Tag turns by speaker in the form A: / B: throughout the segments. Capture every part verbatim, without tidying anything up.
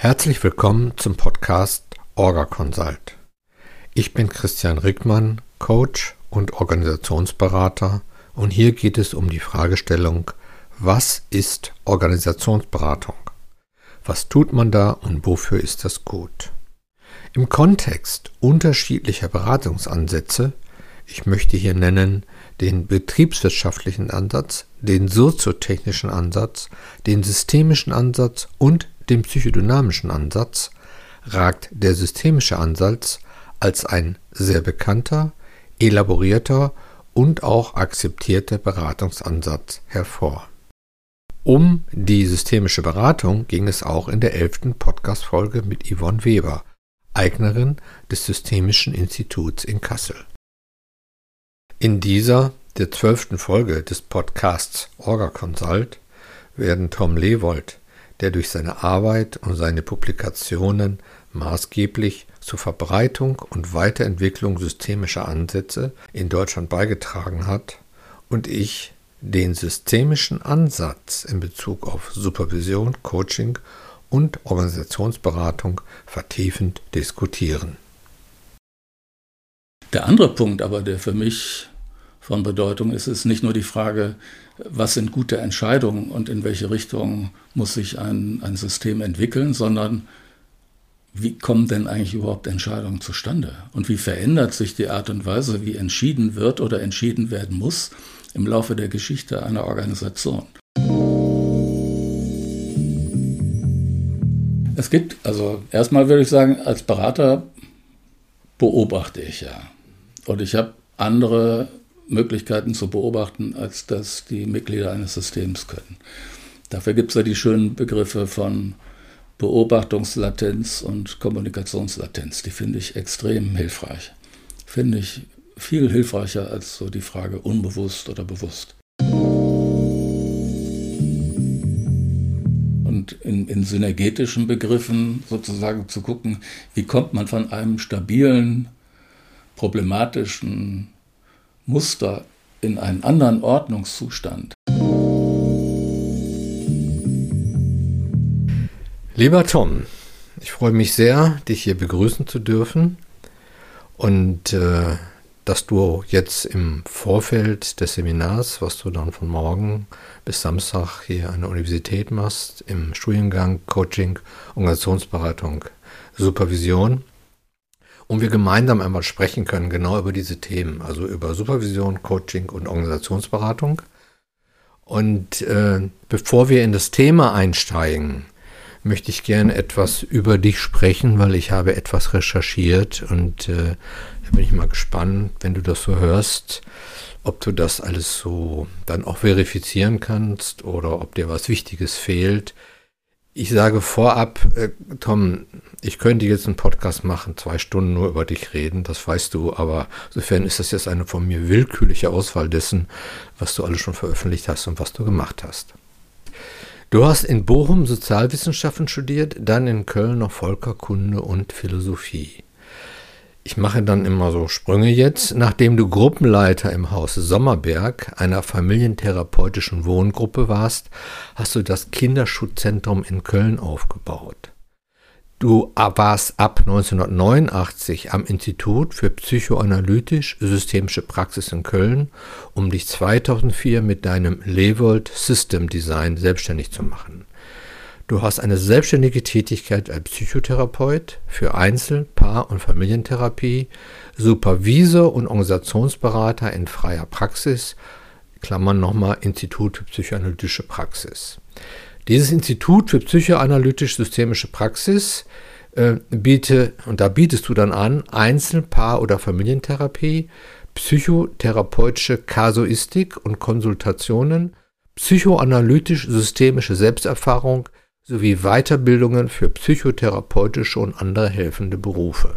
A: Herzlich willkommen zum Podcast Orga Consult. Ich bin Christian Rickmann, Coach und Organisationsberater, und hier geht es um die Fragestellung: Was ist Organisationsberatung? Was tut man da und wofür ist das gut? Im Kontext unterschiedlicher Beratungsansätze, ich möchte hier nennen den betriebswirtschaftlichen Ansatz, den soziotechnischen Ansatz, den systemischen Ansatz und den psychodynamischen Ansatz, ragt der systemische Ansatz als ein sehr bekannter, elaborierter und auch akzeptierter Beratungsansatz hervor. Um die systemische Beratung ging es auch in der elften Podcast-Folge mit Yvonne Weber, Eignerin des Systemischen Instituts in Kassel. In dieser, der zwölften Folge des Podcasts Orga Consult, werden Tom Lewold, der durch seine Arbeit und seine Publikationen maßgeblich zur Verbreitung und Weiterentwicklung systemischer Ansätze in Deutschland beigetragen hat, und ich den systemischen Ansatz in Bezug auf Supervision, Coaching und Organisationsberatung vertiefend diskutieren.
B: Der andere Punkt aber, der für mich von Bedeutung ist, ist nicht nur die Frage, was sind gute Entscheidungen und in welche Richtung muss sich ein, ein System entwickeln, sondern wie kommen denn eigentlich überhaupt Entscheidungen zustande? Und wie verändert sich die Art und Weise, wie entschieden wird oder entschieden werden muss im Laufe der Geschichte einer Organisation? Es gibt, also erstmal würde ich sagen, als Berater beobachte ich ja. Und ich habe andere Möglichkeiten zu beobachten, als das die Mitglieder eines Systems können. Dafür gibt es ja die schönen Begriffe von Beobachtungslatenz und Kommunikationslatenz. Die finde ich extrem hilfreich. Finde ich viel hilfreicher als so die Frage unbewusst oder bewusst. Und in, in synergetischen Begriffen sozusagen zu gucken, wie kommt man von einem stabilen, problematischen Muster in einen anderen Ordnungszustand.
A: Lieber Tom, ich freue mich sehr, dich hier begrüßen zu dürfen und äh, dass du jetzt im Vorfeld des Seminars, was du dann von morgen bis Samstag hier an der Universität machst, im Studiengang Coaching, Organisationsberatung, Supervision, und wir gemeinsam einmal sprechen können, genau über diese Themen, also über Supervision, Coaching und Organisationsberatung. Und äh, bevor wir in das Thema einsteigen, möchte ich gerne etwas über dich sprechen, weil ich habe etwas recherchiert und äh, da bin ich mal gespannt, wenn du das so hörst, ob du das alles so dann auch verifizieren kannst oder ob dir was Wichtiges fehlt. Ich sage vorab, äh, Tom, ich könnte jetzt einen Podcast machen, zwei Stunden nur über dich reden, das weißt du, aber insofern ist das jetzt eine von mir willkürliche Auswahl dessen, was du alles schon veröffentlicht hast und was du gemacht hast. Du hast in Bochum Sozialwissenschaften studiert, dann in Köln noch Völkerkunde und Philosophie. Ich mache dann immer so Sprünge jetzt. Nachdem du Gruppenleiter im Haus Sommerberg, einer familientherapeutischen Wohngruppe warst, hast du das Kinderschutzzentrum in Köln aufgebaut. Du warst ab neunzehnhundertneunundachtzig am Institut für psychoanalytisch-systemische Praxis in Köln, um dich zweitausendvier mit deinem Lewold System Design selbstständig zu machen. Du hast eine selbstständige Tätigkeit als Psychotherapeut für Einzel-, Paar- und Familientherapie, Supervisor und Organisationsberater in freier Praxis, Klammern nochmal Institut für psychoanalytische Praxis. Dieses Institut für psychoanalytisch-systemische Praxis äh, biete, und da bietest du dann an, Einzel-, Paar- oder Familientherapie, psychotherapeutische Kasuistik und Konsultationen, psychoanalytisch-systemische Selbsterfahrung sowie Weiterbildungen für psychotherapeutische und andere helfende Berufe.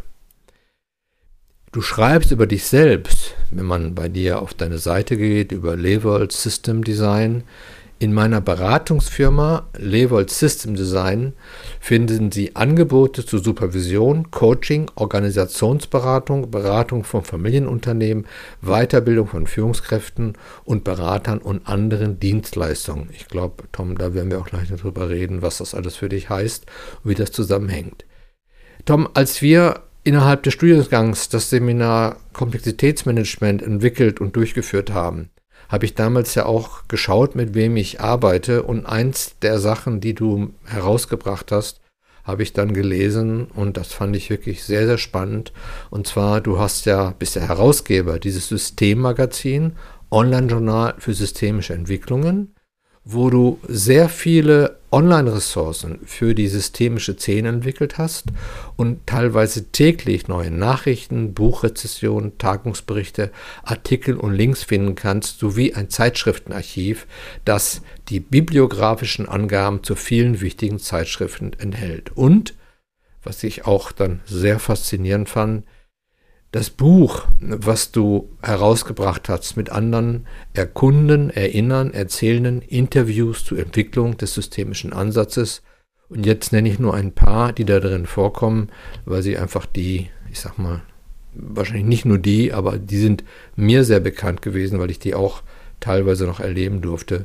A: Du schreibst über dich selbst, wenn man bei dir auf deine Seite geht, über Lewold System Design, In meiner Beratungsfirma Lewold System Design finden Sie Angebote zur Supervision, Coaching, Organisationsberatung, Beratung von Familienunternehmen, Weiterbildung von Führungskräften und Beratern und anderen Dienstleistungen. Ich glaube, Tom, da werden wir auch gleich darüber reden, was das alles für dich heißt und wie das zusammenhängt. Tom, als wir innerhalb des Studiengangs das Seminar Komplexitätsmanagement entwickelt und durchgeführt haben, habe ich damals ja auch geschaut, mit wem ich arbeite, und eins der Sachen, die du herausgebracht hast, habe ich dann gelesen und das fand ich wirklich sehr, sehr spannend. Und zwar, du hast ja, bist der Herausgeber dieses Systemmagazin, Online-Journal für systemische Entwicklungen, wo du sehr viele Online-Ressourcen für die systemische Szene entwickelt hast und teilweise täglich neue Nachrichten, Buchrezessionen, Tagungsberichte, Artikel und Links finden kannst, sowie ein Zeitschriftenarchiv, das die bibliografischen Angaben zu vielen wichtigen Zeitschriften enthält. Und, was ich auch dann sehr faszinierend fand, das Buch, was du herausgebracht hast, mit anderen erkunden, erinnern, erzählenden Interviews zur Entwicklung des systemischen Ansatzes. Und jetzt nenne ich nur ein paar, die da drin vorkommen, weil sie einfach die, ich sag mal, wahrscheinlich nicht nur die, aber die sind mir sehr bekannt gewesen, weil ich die auch teilweise noch erleben durfte.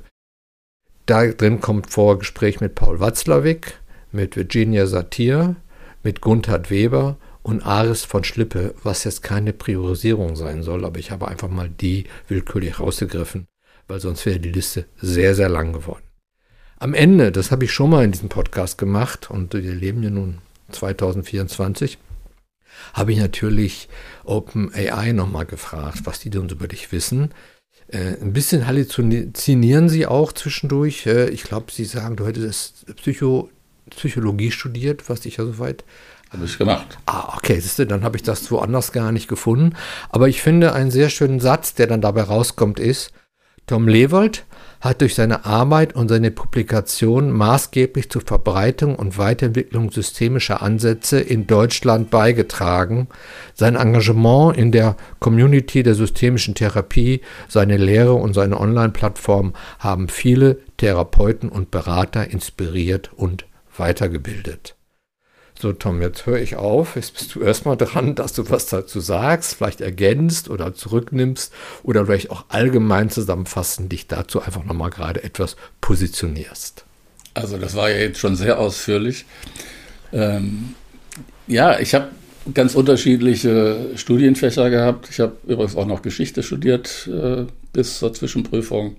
A: Da drin kommt vor Gespräch mit Paul Watzlawick, mit Virginia Satir, mit Gunthard Weber und Aris von Schlippe, was jetzt keine Priorisierung sein soll, aber ich habe einfach mal die willkürlich rausgegriffen, weil sonst wäre die Liste sehr, sehr lang geworden. Am Ende, das habe ich schon mal in diesem Podcast gemacht und wir leben ja nun zwanzig vierundzwanzig, habe ich natürlich OpenAI nochmal gefragt, was die denn über dich wissen. Äh, ein bisschen halluzinieren sie auch zwischendurch. Äh, ich glaube, sie sagen, du hättest Psycho, Psychologie studiert, was ich ja soweit...
B: Habe ich gemacht.
A: Ah, okay, siehst du, dann habe ich das woanders gar nicht gefunden. Aber ich finde, einen sehr schönen Satz, der dann dabei rauskommt, ist: Tom Lewold hat durch seine Arbeit und seine Publikation maßgeblich zur Verbreitung und Weiterentwicklung systemischer Ansätze in Deutschland beigetragen. Sein Engagement in der Community der systemischen Therapie, seine Lehre und seine Online-Plattform haben viele Therapeuten und Berater inspiriert und weitergebildet. So, Tom, jetzt höre ich auf. Jetzt bist du erstmal dran, dass du was dazu sagst, vielleicht ergänzt oder zurücknimmst oder vielleicht auch allgemein zusammenfassend dich dazu einfach nochmal gerade etwas positionierst.
B: Also das war ja jetzt schon sehr ausführlich. Ähm, ja, ich habe ganz unterschiedliche Studienfächer gehabt. Ich habe übrigens auch noch Geschichte studiert äh, bis zur Zwischenprüfung.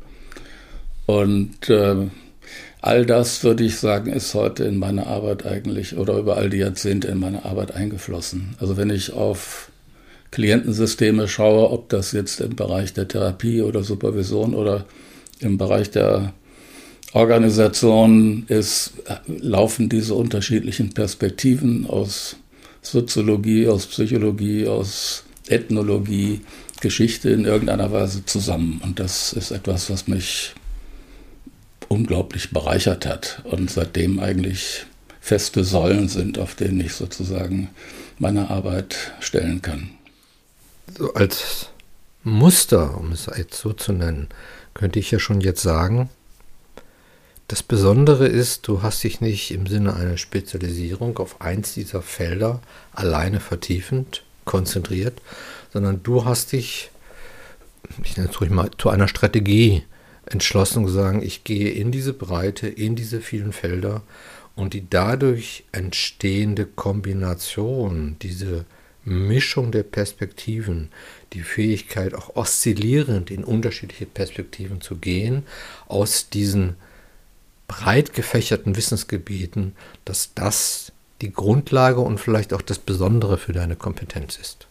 B: Und äh, all das, würde ich sagen, ist heute in meine Arbeit eigentlich oder über all die Jahrzehnte in meine Arbeit eingeflossen. Also wenn ich auf Klientensysteme schaue, ob das jetzt im Bereich der Therapie oder Supervision oder im Bereich der Organisation ist, laufen diese unterschiedlichen Perspektiven aus Soziologie, aus Psychologie, aus Ethnologie, Geschichte in irgendeiner Weise zusammen. Und das ist etwas, was mich unglaublich bereichert hat und seitdem eigentlich feste Säulen sind, auf denen ich sozusagen meine Arbeit stellen kann.
A: So als Muster, um es jetzt so zu nennen, könnte ich ja schon jetzt sagen, das Besondere ist, du hast dich nicht im Sinne einer Spezialisierung auf eins dieser Felder alleine vertiefend konzentriert, sondern du hast dich, ich nenne es ruhig mal, zu einer Strategie entschlossen zu sagen, ich gehe in diese Breite, in diese vielen Felder und die dadurch entstehende Kombination, diese Mischung der Perspektiven, die Fähigkeit auch oszillierend in unterschiedliche Perspektiven zu gehen, aus diesen breit gefächerten Wissensgebieten, dass das die Grundlage und vielleicht auch das Besondere für deine Kompetenz ist.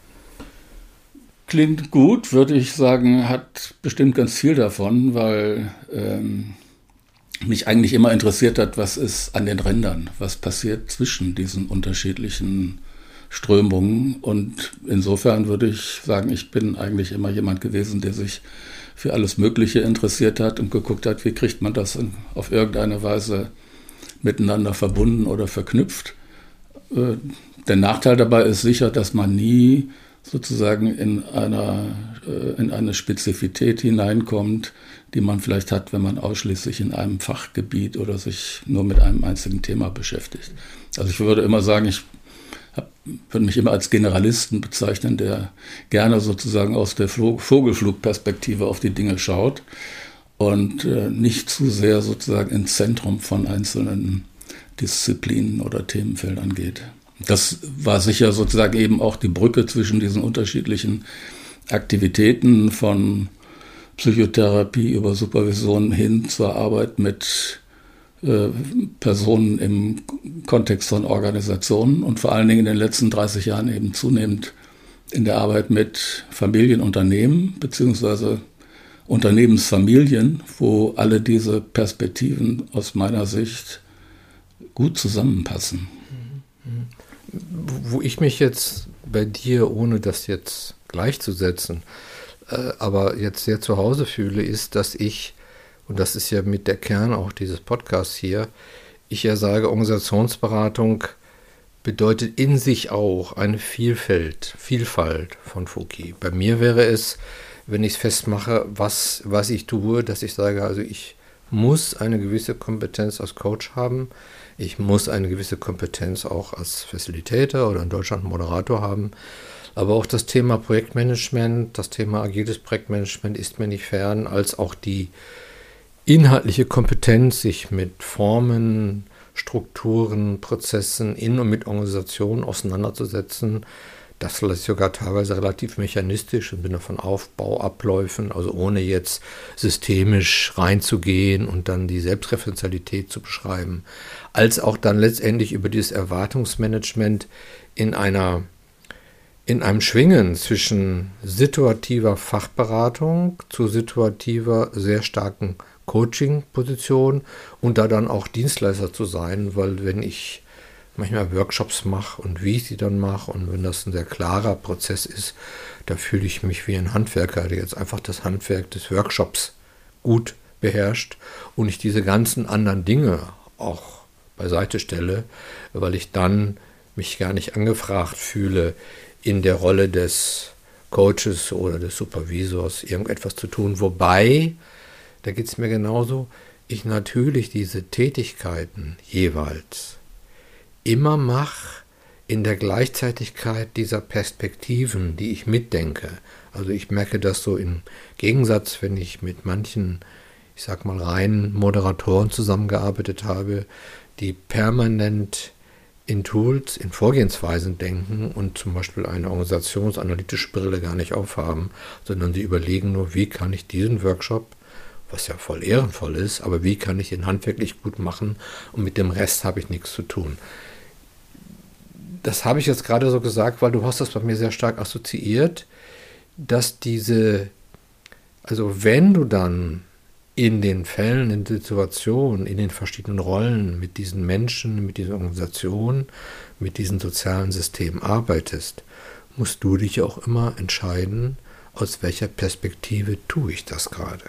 B: Klingt gut, würde ich sagen, hat bestimmt ganz viel davon, weil ähm, mich eigentlich immer interessiert hat, was ist an den Rändern, was passiert zwischen diesen unterschiedlichen Strömungen. Und insofern würde ich sagen, ich bin eigentlich immer jemand gewesen, der sich für alles Mögliche interessiert hat und geguckt hat, wie kriegt man das in, auf irgendeine Weise miteinander verbunden oder verknüpft. Äh, der Nachteil dabei ist sicher, dass man nie sozusagen in, einer, in eine Spezifität hineinkommt, die man vielleicht hat, wenn man ausschließlich in einem Fachgebiet oder sich nur mit einem einzigen Thema beschäftigt. Also ich würde immer sagen, ich hab, würde mich immer als Generalisten bezeichnen, der gerne sozusagen aus der Vogelflugperspektive auf die Dinge schaut und äh, nicht zu sehr sozusagen ins Zentrum von einzelnen Disziplinen oder Themenfeldern geht. Das war sicher sozusagen eben auch die Brücke zwischen diesen unterschiedlichen Aktivitäten von Psychotherapie über Supervision hin zur Arbeit mit äh, Personen im Kontext von Organisationen und vor allen Dingen in den letzten dreißig Jahren eben zunehmend in der Arbeit mit Familienunternehmen beziehungsweise Unternehmensfamilien, wo alle diese Perspektiven aus meiner Sicht gut zusammenpassen.
A: Wo ich mich jetzt bei dir, ohne das jetzt gleichzusetzen, äh, aber jetzt sehr zu Hause fühle, ist, dass ich, und das ist ja mit der Kern auch dieses Podcasts hier, ich ja sage, Organisationsberatung bedeutet in sich auch eine Vielfalt, Vielfalt von Fouki. Bei mir wäre es, wenn ich es festmache, was, was ich tue, dass ich sage, also ich muss eine gewisse Kompetenz als Coach haben, ich muss eine gewisse Kompetenz auch als Facilitator oder in Deutschland Moderator haben, aber auch das Thema Projektmanagement, das Thema agiles Projektmanagement ist mir nicht fern, als auch die inhaltliche Kompetenz, sich mit Formen, Strukturen, Prozessen in und mit Organisationen auseinanderzusetzen. Das vielleicht sogar teilweise relativ mechanistisch im Sinne von Aufbauabläufen, also ohne jetzt systemisch reinzugehen und dann die Selbstreferenzialität zu beschreiben, als auch dann letztendlich über dieses Erwartungsmanagement in einer in einem Schwingen zwischen situativer Fachberatung zu situativer, sehr starken Coaching-Position und da dann auch Dienstleister zu sein, weil wenn ich manchmal Workshops mache und wie ich sie dann mache und wenn das ein sehr klarer Prozess ist, da fühle ich mich wie ein Handwerker, der jetzt einfach das Handwerk des Workshops gut beherrscht und ich diese ganzen anderen Dinge auch beiseite stelle, weil ich dann mich gar nicht angefragt fühle, in der Rolle des Coaches oder des Supervisors irgendetwas zu tun. Wobei, da geht es mir genauso, ich natürlich diese Tätigkeiten jeweils immer mache in der Gleichzeitigkeit dieser Perspektiven, die ich mitdenke. Also ich merke das so im Gegensatz, wenn ich mit manchen, ich sag mal reinen Moderatoren zusammengearbeitet habe, die permanent in Tools, in Vorgehensweisen denken und zum Beispiel eine organisationsanalytische Brille gar nicht aufhaben, sondern sie überlegen nur, wie kann ich diesen Workshop, was ja voll ehrenvoll ist, aber wie kann ich ihn handwerklich gut machen und mit dem Rest habe ich nichts zu tun. Das habe ich jetzt gerade so gesagt, weil du hast das bei mir sehr stark assoziiert, dass diese, also wenn du dann in den Fällen, in den Situationen, in den verschiedenen Rollen mit diesen Menschen, mit diesen Organisationen, mit diesen sozialen Systemen arbeitest, musst du dich auch immer entscheiden, aus welcher Perspektive tue ich das gerade.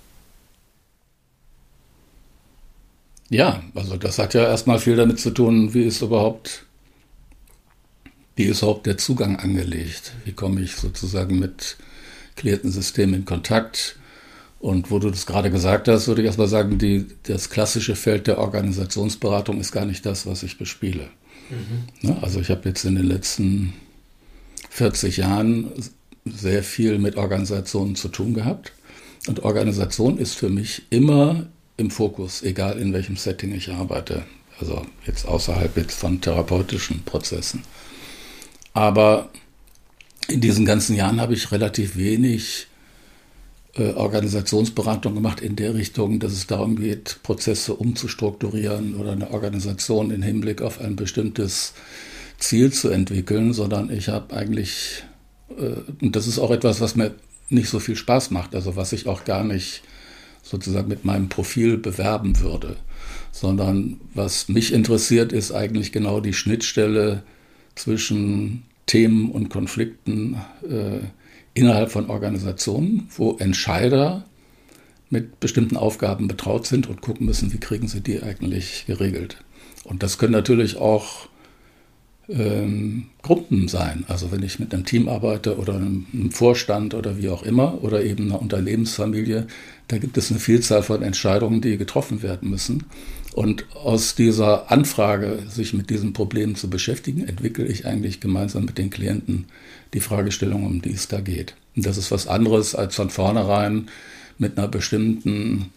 B: Ja, also das hat ja erstmal viel damit zu tun, wie ist überhaupt, wie ist überhaupt der Zugang angelegt? Wie komme ich sozusagen mit Klientensystemen in Kontakt? Und wo du das gerade gesagt hast, würde ich erstmal sagen, die, das klassische Feld der Organisationsberatung ist gar nicht das, was ich bespiele. Mhm. Ne? Also ich habe jetzt in den letzten vierzig Jahren sehr viel mit Organisationen zu tun gehabt. Und Organisation ist für mich immer im Fokus, egal in welchem Setting ich arbeite. Also jetzt außerhalb jetzt von therapeutischen Prozessen. Aber in diesen ganzen Jahren habe ich relativ wenig äh, Organisationsberatung gemacht in der Richtung, dass es darum geht, Prozesse umzustrukturieren oder eine Organisation im Hinblick auf ein bestimmtes Ziel zu entwickeln, sondern ich habe eigentlich, äh, und das ist auch etwas, was mir nicht so viel Spaß macht, also was ich auch gar nicht sozusagen mit meinem Profil bewerben würde, sondern was mich interessiert, ist eigentlich genau die Schnittstelle zwischen Themen und Konflikten äh, innerhalb von Organisationen, wo Entscheider mit bestimmten Aufgaben betraut sind und gucken müssen, wie kriegen sie die eigentlich geregelt. Und das können natürlich auch ähm, Gruppen sein. Also wenn ich mit einem Team arbeite oder einem, einem Vorstand oder wie auch immer oder eben einer Unternehmensfamilie, da gibt es eine Vielzahl von Entscheidungen, die getroffen werden müssen. Und aus dieser Anfrage, sich mit diesen Problemen zu beschäftigen, entwickle ich eigentlich gemeinsam mit den Klienten die Fragestellung, um die es da geht. Und das ist was anderes, als von vornherein mit einer bestimmten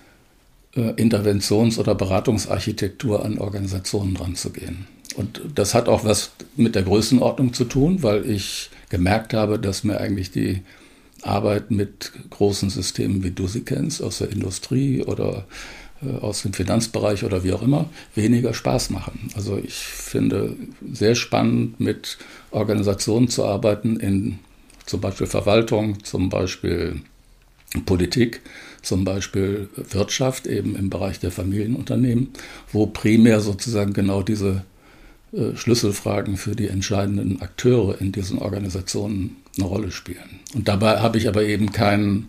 B: äh, Interventions- oder Beratungsarchitektur an Organisationen ranzugehen. Und das hat auch was mit der Größenordnung zu tun, weil ich gemerkt habe, dass mir eigentlich die Arbeit mit großen Systemen, wie du sie kennst, aus der Industrie oder aus dem Finanzbereich oder wie auch immer, weniger Spaß machen. Also ich finde sehr spannend, mit Organisationen zu arbeiten, in zum Beispiel Verwaltung, zum Beispiel Politik, zum Beispiel Wirtschaft, eben im Bereich der Familienunternehmen, wo primär sozusagen genau diese äh, Schlüsselfragen für die entscheidenden Akteure in diesen Organisationen eine Rolle spielen. Und dabei habe ich aber eben keinen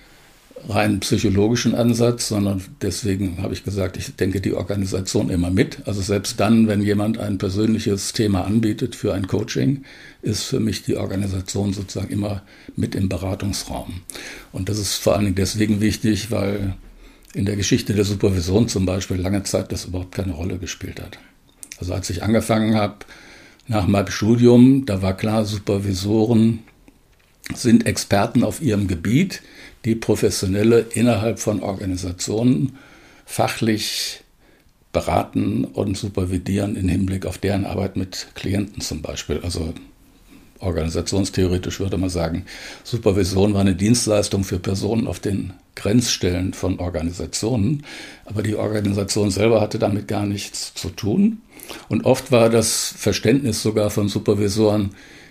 B: rein psychologischen Ansatz, sondern deswegen habe ich gesagt, ich denke die Organisation immer mit. Also selbst dann, wenn jemand ein persönliches Thema anbietet für ein Coaching, ist für mich die Organisation sozusagen immer mit im Beratungsraum. Und das ist vor allen Dingen deswegen wichtig, weil in der Geschichte der Supervision zum Beispiel lange Zeit das überhaupt keine Rolle gespielt hat. Also als ich angefangen habe, nach meinem Studium, da war klar, Supervisoren sind Experten auf ihrem Gebiet, die Professionelle innerhalb von Organisationen fachlich beraten und supervidieren im Hinblick auf deren Arbeit mit Klienten zum Beispiel. Also organisationstheoretisch würde man sagen, Supervision war eine Dienstleistung für Personen auf den Grenzstellen von Organisationen, aber die Organisation selber hatte damit gar nichts zu tun. Und oft war das Verständnis sogar von Supervisoren,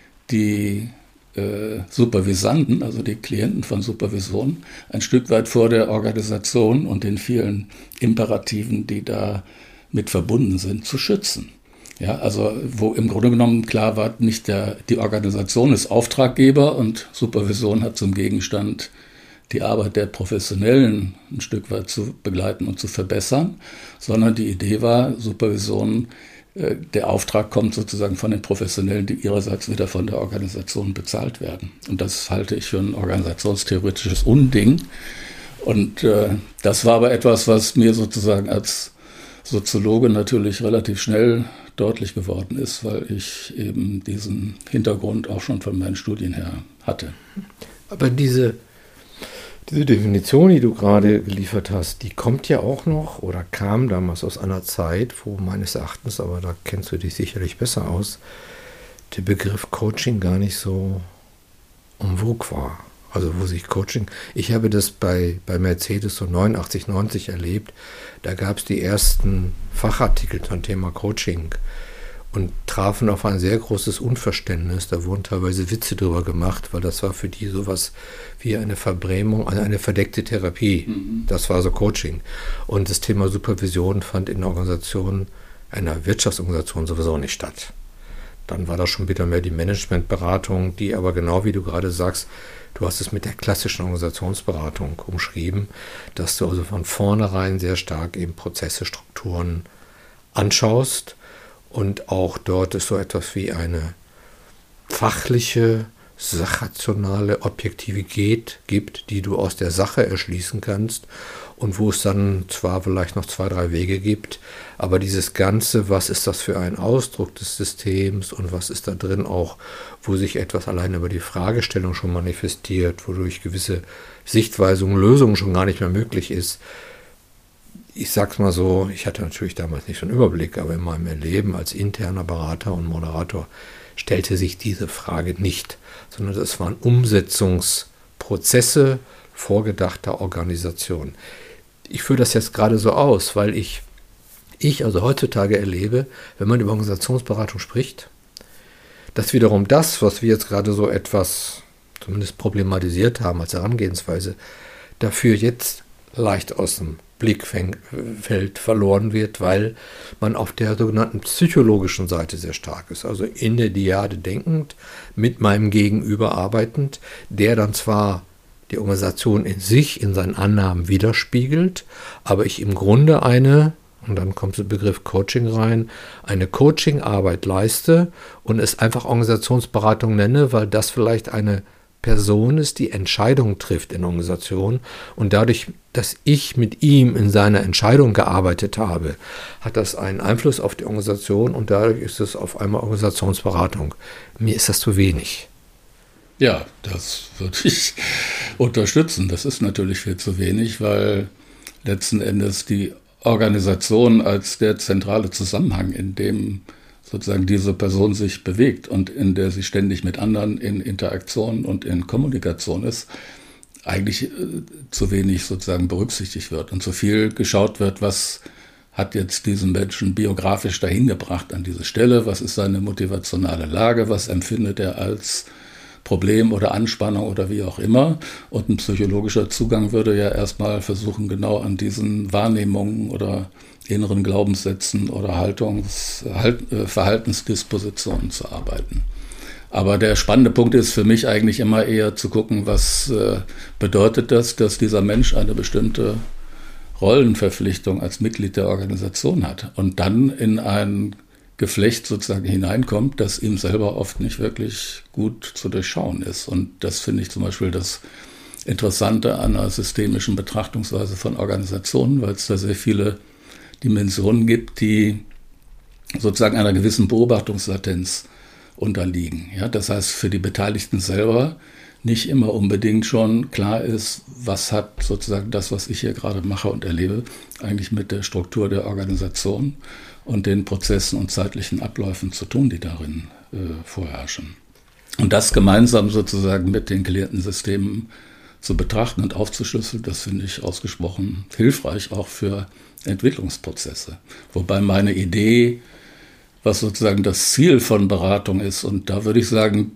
B: die Äh, Supervisanten, also die Klienten von Supervision, ein Stück weit vor der Organisation und den vielen Imperativen, die da mit verbunden sind, zu schützen. Ja, also wo im Grunde genommen klar war, nicht der, die Organisation ist Auftraggeber und Supervision hat zum Gegenstand, die Arbeit der Professionellen ein Stück weit zu begleiten und zu verbessern, sondern die Idee war, Supervision, der Auftrag kommt sozusagen von den Professionellen, die ihrerseits wieder von der Organisation bezahlt werden. Und das halte ich für ein organisationstheoretisches Unding. Und äh, das war aber etwas, was mir sozusagen als Soziologe natürlich relativ schnell deutlich geworden ist, weil ich eben diesen Hintergrund auch schon von meinen Studien her hatte.
A: Aber diese Diese Definition, die du gerade geliefert hast, die kommt ja auch noch oder kam damals aus einer Zeit, wo meines Erachtens, aber da kennst du dich sicherlich besser aus, der Begriff Coaching gar nicht so en vogue war. Also wo sich Coaching, ich habe das bei, bei Mercedes so neunundachtzig, neunzig erlebt, da gab es die ersten Fachartikel zum Thema Coaching und trafen auf ein sehr großes Unverständnis. Da wurden teilweise Witze drüber gemacht, weil das war für die sowas wie eine Verbrämung, also eine verdeckte Therapie. Mhm. Das war so Coaching. Und das Thema Supervision fand in Organisationen, einer Wirtschaftsorganisation sowieso nicht statt. Dann war das schon wieder mehr die Managementberatung, die aber genau wie du gerade sagst, du hast es mit der klassischen Organisationsberatung umschrieben, dass du also von vornherein sehr stark eben Prozesse, Strukturen anschaust. Und auch dort es so etwas wie eine fachliche, sachrationale Objektivität gibt, die du aus der Sache erschließen kannst und wo es dann zwar vielleicht noch zwei, drei Wege gibt, aber dieses Ganze, was ist das für ein Ausdruck des Systems und was ist da drin auch, wo sich etwas allein über die Fragestellung schon manifestiert, wodurch gewisse Sichtweisungen, Lösungen schon gar nicht mehr möglich ist. Ich sag's mal so, ich hatte natürlich damals nicht so einen Überblick, aber in meinem Erleben als interner Berater und Moderator stellte sich diese Frage nicht, sondern es waren Umsetzungsprozesse vorgedachter Organisation. Ich führe das jetzt gerade so aus, weil ich, ich also heutzutage erlebe, wenn man über Organisationsberatung spricht, dass wiederum das, was wir jetzt gerade so etwas zumindest problematisiert haben als Herangehensweise, dafür jetzt leicht aus dem Blickfeld verloren wird, weil man auf der sogenannten psychologischen Seite sehr stark ist, also in der Dyade denkend, mit meinem Gegenüber arbeitend, der dann zwar die Organisation in sich, in seinen Annahmen widerspiegelt, aber ich im Grunde eine und dann kommt der Begriff Coaching rein, eine Coaching-Arbeit leiste und es einfach Organisationsberatung nenne, weil das vielleicht eine Person ist, die Entscheidungen trifft in Organisationen, und dadurch, dass ich mit ihm in seiner Entscheidung gearbeitet habe, hat das einen Einfluss auf die Organisation und dadurch ist es auf einmal Organisationsberatung. Mir ist das zu wenig.
B: Ja, das würde ich unterstützen. Das ist natürlich viel zu wenig, weil letzten Endes die Organisation als der zentrale Zusammenhang, in dem sozusagen diese Person sich bewegt und in der sie ständig mit anderen in Interaktion und in Kommunikation ist, eigentlich äh, zu wenig sozusagen berücksichtigt wird und zu viel geschaut wird, was hat jetzt diesen Menschen biografisch dahin gebracht an diese Stelle, was ist seine motivationale Lage, was empfindet er als Problem oder Anspannung oder wie auch immer. Und ein psychologischer Zugang würde ja erstmal versuchen, genau an diesen Wahrnehmungen oder inneren Glaubenssätzen oder Haltungs-, halt, äh, Verhaltensdispositionen zu arbeiten. Aber der spannende Punkt ist für mich eigentlich immer eher zu gucken, was äh, bedeutet das, dass dieser Mensch eine bestimmte Rollenverpflichtung als Mitglied der Organisation hat und dann in ein Geflecht sozusagen hineinkommt, das ihm selber oft nicht wirklich gut zu durchschauen ist. Und das finde ich zum Beispiel das Interessante an einer systemischen Betrachtungsweise von Organisationen, weil es da sehr viele Dimensionen gibt, die sozusagen einer gewissen Beobachtungslatenz unterliegen. Ja, das heißt, für die Beteiligten selber nicht immer unbedingt schon klar ist, was hat sozusagen das, was ich hier gerade mache und erlebe, eigentlich mit der Struktur der Organisation und den Prozessen und zeitlichen Abläufen zu tun, die darin äh, vorherrschen. Und das gemeinsam sozusagen mit den Klientensystemen zu betrachten und aufzuschlüsseln, das finde ich ausgesprochen hilfreich, auch für Entwicklungsprozesse. Wobei meine Idee, was sozusagen das Ziel von Beratung ist, und da würde ich sagen,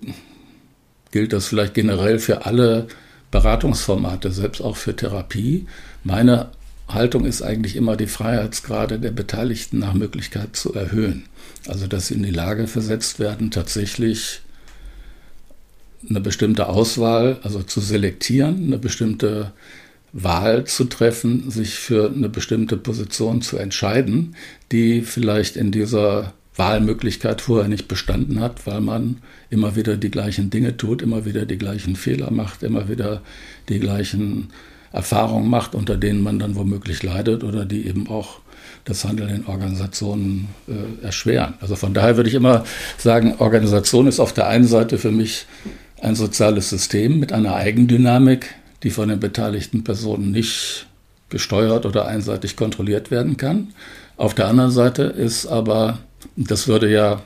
B: gilt das vielleicht generell für alle Beratungsformate, selbst auch für Therapie. Meine Haltung ist eigentlich immer, die Freiheitsgrade der Beteiligten nach Möglichkeit zu erhöhen. Also, dass sie in die Lage versetzt werden, tatsächlich eine bestimmte Auswahl, also zu selektieren, eine bestimmte Wahl zu treffen, sich für eine bestimmte Position zu entscheiden, die vielleicht in dieser Wahlmöglichkeit vorher nicht bestanden hat, weil man immer wieder die gleichen Dinge tut, immer wieder die gleichen Fehler macht, immer wieder die gleichen Erfahrungen macht, unter denen man dann womöglich leidet oder die eben auch das Handeln in Organisationen äh, erschweren. Also von daher würde ich immer sagen, Organisation ist auf der einen Seite für mich ein soziales System mit einer Eigendynamik, die von den beteiligten Personen nicht gesteuert oder einseitig kontrolliert werden kann. Auf der anderen Seite ist aber, das würde ja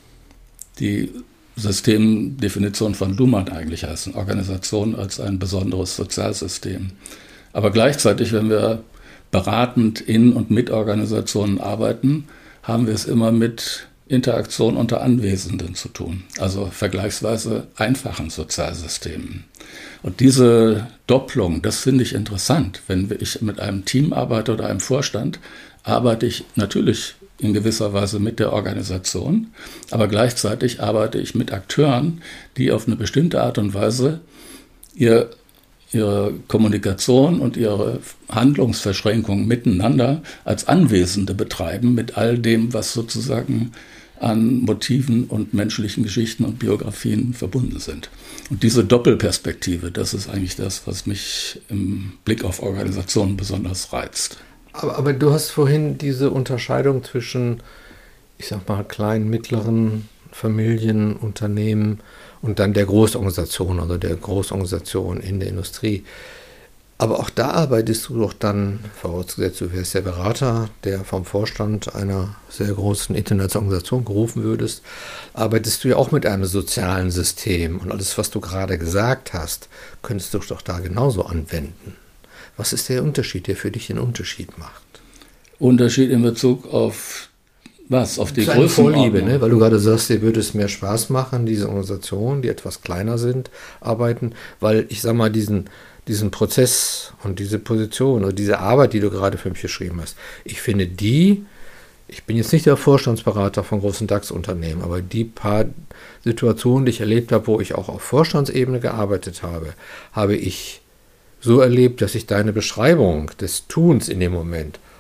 B: die Systemdefinition von Luhmann eigentlich heißen, Organisation als ein besonderes Sozialsystem. Aber gleichzeitig, wenn wir beratend in und mit Organisationen arbeiten, haben wir es immer mit Interaktion unter Anwesenden zu tun, also vergleichsweise einfachen Sozialsystemen. Und diese Doppelung, das finde ich interessant. Wenn ich mit einem Team arbeite oder einem Vorstand, arbeite ich natürlich in gewisser Weise mit der Organisation, aber gleichzeitig arbeite ich mit Akteuren, die auf eine bestimmte Art und Weise ihr, ihre Kommunikation und ihre Handlungsverschränkungen miteinander als Anwesende betreiben, mit all dem, was sozusagen an Motiven und menschlichen Geschichten und Biografien verbunden sind. Und diese Doppelperspektive, das ist eigentlich das, was mich im Blick auf Organisationen besonders reizt.
A: Aber, aber du hast vorhin diese Unterscheidung zwischen, ich sag mal, kleinen, mittleren Familien, Unternehmen und dann der Großorganisation, also der Großorganisation in der Industrie. Aber auch da arbeitest du doch dann, vorausgesetzt du wärst der Berater, der vom Vorstand einer sehr großen internationalen Organisation gerufen würdest, arbeitest du ja auch mit einem sozialen System. Und alles, was du gerade gesagt hast, könntest du doch da genauso anwenden. Was ist der Unterschied, der für dich den Unterschied macht?
B: Unterschied in Bezug auf was? Auf die
A: Größenordnung, ne? Weil du gerade sagst, dir würde es mehr Spaß machen, diese Organisationen, die etwas kleiner sind, arbeiten, weil ich sag mal, diesen, diesen Prozess und diese Position oder diese Arbeit, die du gerade für mich beschrieben hast, ich finde die, ich bin jetzt nicht der Vorstandsberater von großen DAX-Unternehmen, aber die paar Situationen, die ich erlebt habe, wo ich auch auf Vorstandsebene gearbeitet habe, habe ich so erlebt, dass ich deine Beschreibung des Tuns in dem Moment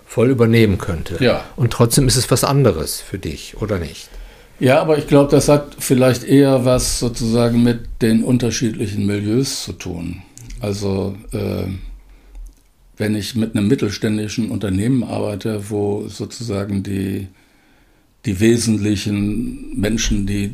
A: voll übernehmen könnte.
B: Ja.
A: Und trotzdem ist es was anderes für dich, oder nicht?
B: Ja, aber ich glaube, das hat vielleicht eher was sozusagen mit den unterschiedlichen Milieus zu tun. Also äh, wenn ich mit einem mittelständischen Unternehmen arbeite, wo sozusagen die, die wesentlichen Menschen, die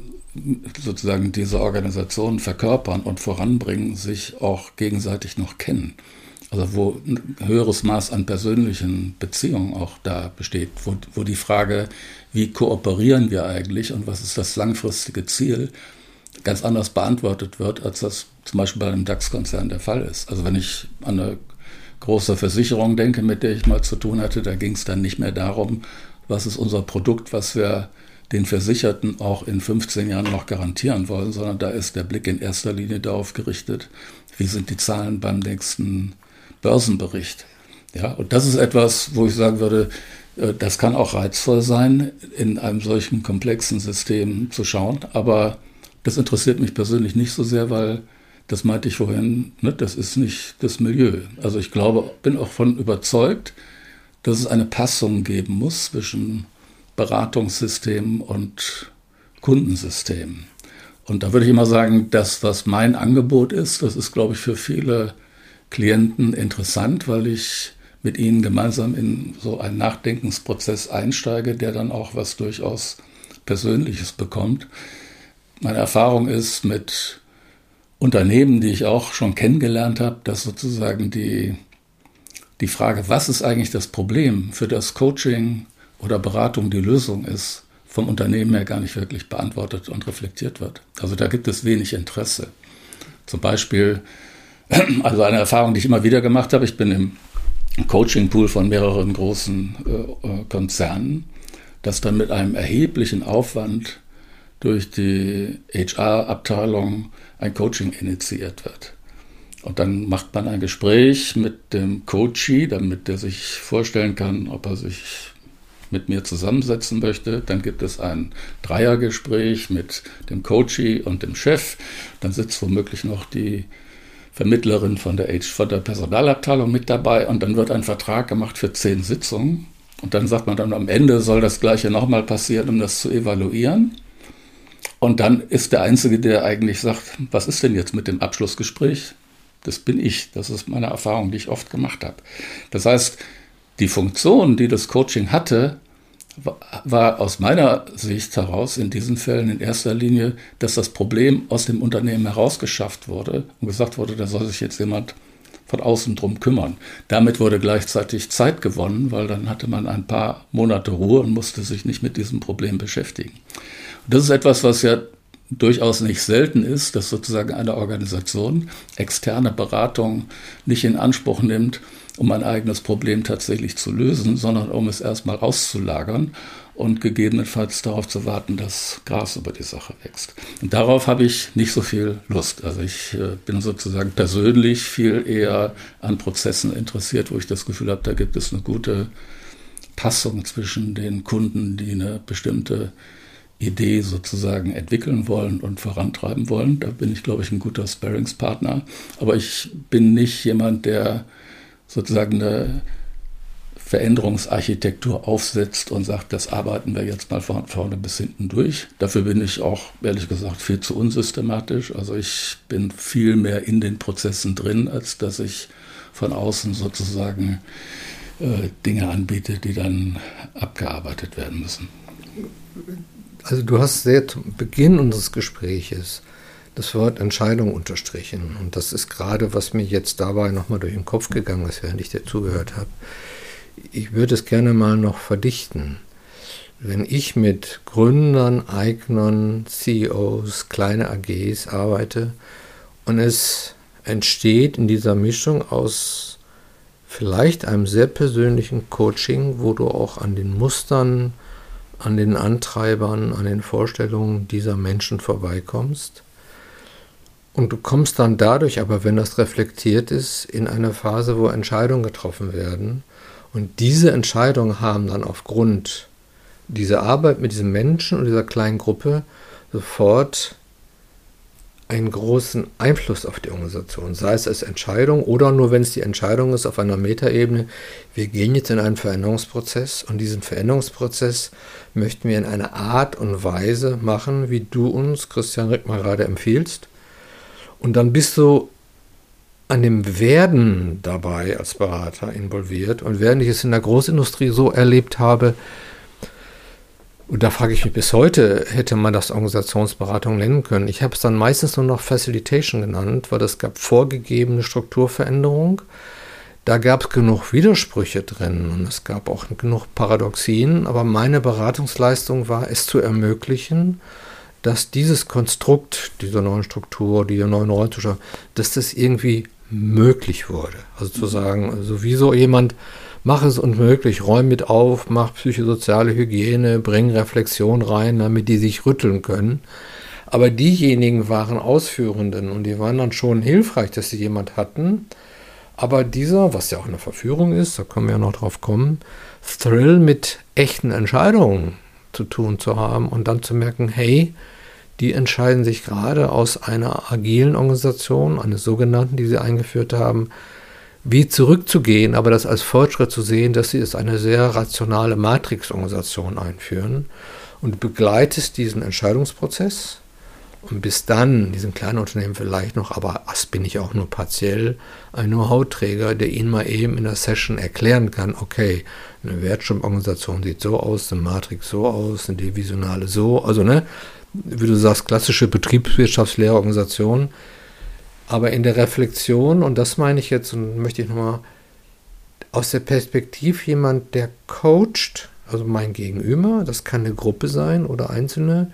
B: sozusagen diese Organisation verkörpern und voranbringen, sich auch gegenseitig noch kennen. Also wo ein höheres Maß an persönlichen Beziehungen auch da besteht, wo, wo die Frage, wie kooperieren wir eigentlich und was ist das langfristige Ziel, ganz anders beantwortet wird, als das zum Beispiel bei einem DAX-Konzern der Fall ist. Also wenn ich an eine große Versicherung denke, mit der ich mal zu tun hatte, da ging es dann nicht mehr darum, was ist unser Produkt, was wir den Versicherten auch in fünfzehn Jahren noch garantieren wollen, sondern da ist der Blick in erster Linie darauf gerichtet, wie sind die Zahlen beim nächsten Börsenbericht. Ja, und das ist etwas, wo ich sagen würde, das kann auch reizvoll sein, in einem solchen komplexen System zu schauen, aber das interessiert mich persönlich nicht so sehr, weil, das meinte ich vorhin, ne, das ist nicht das Milieu. Also ich glaube, bin auch von überzeugt, dass es eine Passung geben muss zwischen Beratungssystem und Kundensystem. Und da würde ich immer sagen, das, was mein Angebot ist, das ist, glaube ich, für viele Klienten interessant, weil ich mit ihnen gemeinsam in so einen Nachdenkensprozess einsteige, der dann auch was durchaus Persönliches bekommt. Meine Erfahrung ist mit Unternehmen, die ich auch schon kennengelernt habe, dass sozusagen die, die Frage, was ist eigentlich das Problem, für das Coaching oder Beratung die Lösung ist, vom Unternehmen her gar nicht wirklich beantwortet und reflektiert wird. Also da gibt es wenig Interesse. Zum Beispiel, also eine Erfahrung, die ich immer wieder gemacht habe, ich bin im Coaching-Pool von mehreren großen äh, Konzernen, dass dann mit einem erheblichen Aufwand durch die H R-Abteilung ein Coaching initiiert wird. Und dann macht man ein Gespräch mit dem Coachee, damit der sich vorstellen kann, ob er sich mit mir zusammensetzen möchte. Dann gibt es ein Dreiergespräch mit dem Coachee und dem Chef. Dann sitzt womöglich noch die Vermittlerin von der, H- von der Personalabteilung mit dabei und dann wird ein Vertrag gemacht für zehn Sitzungen. Und dann sagt man dann, am Ende soll das Gleiche nochmal passieren, um das zu evaluieren. Und dann ist der Einzige, der eigentlich sagt, was ist denn jetzt mit dem Abschlussgespräch? Das bin ich. Das ist meine Erfahrung, die ich oft gemacht habe. Das heißt, die Funktion, die das Coaching hatte, war aus meiner Sicht heraus in diesen Fällen in erster Linie, dass das Problem aus dem Unternehmen herausgeschafft wurde und gesagt wurde, da soll sich jetzt jemand von außen drum kümmern. Damit wurde gleichzeitig Zeit gewonnen, weil dann hatte man ein paar Monate Ruhe und musste sich nicht mit diesem Problem beschäftigen. Und das ist etwas, was ja durchaus nicht selten ist, dass sozusagen eine Organisation externe Beratung nicht in Anspruch nimmt, um ein eigenes Problem tatsächlich zu lösen, sondern um es erstmal auszulagern und gegebenenfalls darauf zu warten, dass Gras über die Sache wächst. Und darauf habe ich nicht so viel Lust. Also ich äh, bin sozusagen persönlich viel eher an Prozessen interessiert, wo ich das Gefühl habe, da gibt es eine gute Passung zwischen den Kunden, die eine bestimmte Idee sozusagen entwickeln wollen und vorantreiben wollen. Da bin ich, glaube ich, ein guter Sparringspartner. Aber ich bin nicht jemand, der sozusagen eine Veränderungsarchitektur aufsetzt und sagt, das arbeiten wir jetzt mal von vorne bis hinten durch. Dafür bin ich auch, ehrlich gesagt, viel zu unsystematisch. Also ich bin viel mehr in den Prozessen drin, als dass ich von außen sozusagen äh, Dinge anbiete, die dann abgearbeitet werden müssen.
A: Also du hast sehr zu Beginn unseres Gespräches das Wort Entscheidung unterstrichen. Und das ist gerade, was mir jetzt dabei nochmal durch den Kopf gegangen ist, während ich dir zugehört habe. Ich würde es gerne mal noch verdichten. Wenn ich mit Gründern, Eignern, C E Os, kleine A Gs arbeite und es entsteht in dieser Mischung aus vielleicht einem sehr persönlichen Coaching, wo du auch an den Mustern, an den Antreibern, an den Vorstellungen dieser Menschen vorbeikommst. Und du kommst dann dadurch, aber wenn das reflektiert ist, in eine Phase, wo Entscheidungen getroffen werden. Und diese Entscheidungen haben dann aufgrund dieser Arbeit mit diesem Menschen und dieser kleinen Gruppe sofort einen großen Einfluss auf die Organisation, sei es als Entscheidung oder nur wenn es die Entscheidung ist auf einer Metaebene, wir gehen jetzt in einen Veränderungsprozess und diesen Veränderungsprozess möchten wir in einer Art und Weise machen, wie du uns, Christian Rickmann, gerade empfiehlst. Und dann bist du an dem Werden dabei als Berater involviert. Und während ich es in der Großindustrie so erlebt habe, und da frage ich mich bis heute, hätte man das Organisationsberatung nennen können. Ich habe es dann meistens nur noch Facilitation genannt, weil es gab vorgegebene Strukturveränderung. Da gab es genug Widersprüche drin und es gab auch genug Paradoxien. Aber meine Beratungsleistung war, es zu ermöglichen, dass dieses Konstrukt dieser neuen Struktur, dieser neuen Rollenzuschauung, dass das irgendwie möglich wurde. Also zu sagen, also wie so jemand, mach es unmöglich, räum mit auf, mach psychosoziale Hygiene, bring Reflexion rein, damit die sich rütteln können. Aber diejenigen waren Ausführenden und die waren dann schon hilfreich, dass sie jemand hatten. Aber dieser, was ja auch eine Verführung ist, da können wir ja noch drauf kommen, Thrill mit echten Entscheidungen zu tun zu haben und dann zu merken, hey, die entscheiden sich gerade aus einer agilen Organisation, eines sogenannten, die sie eingeführt haben, wie zurückzugehen, aber das als Fortschritt zu sehen, dass sie es eine sehr rationale Matrix-Organisation einführen und du begleitest diesen Entscheidungsprozess und bis dann, diesen kleinen Unternehmen vielleicht noch, aber das bin ich auch nur partiell, ein Know-how-Träger, der Ihnen mal eben in der Session erklären kann, okay, eine Wertschöpfungsorganisation sieht so aus, eine Matrix so aus, eine divisionale so, also ne, wie du sagst, klassische Betriebswirtschaftslehre-Organisation. Aber in der Reflexion, und das meine ich jetzt, und möchte ich nochmal, aus der Perspektive jemand, der coacht, also mein Gegenüber, das kann eine Gruppe sein oder Einzelne,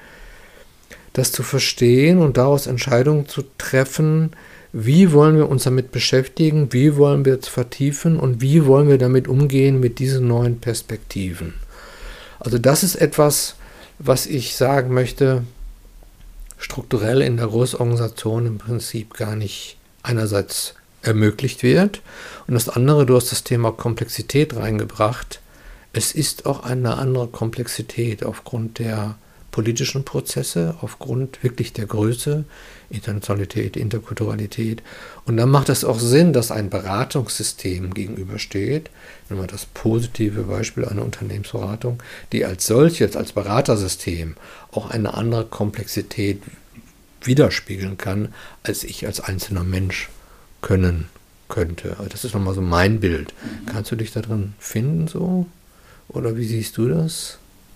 A: das zu verstehen und daraus Entscheidungen zu treffen, wie wollen wir uns damit beschäftigen, wie wollen wir es vertiefen und wie wollen wir damit umgehen mit diesen neuen Perspektiven. Also das ist etwas, was ich sagen möchte, strukturell in der Großorganisation im Prinzip gar nicht einerseits ermöglicht wird. Und das andere, du hast das Thema Komplexität reingebracht. Es ist auch eine andere Komplexität aufgrund der politischen Prozesse, aufgrund wirklich der Größe, Internationalität, Interkulturalität. Und dann macht es auch Sinn, dass ein Beratungssystem gegenübersteht. Nehmen wir das positive Beispiel einer Unternehmensberatung, die als solches, als Beratersystem auch eine andere Komplexität widerspiegeln kann, als ich als einzelner Mensch können könnte. Also das ist nochmal so mein Bild. Kannst du dich da drin finden so? Oder wie siehst du das?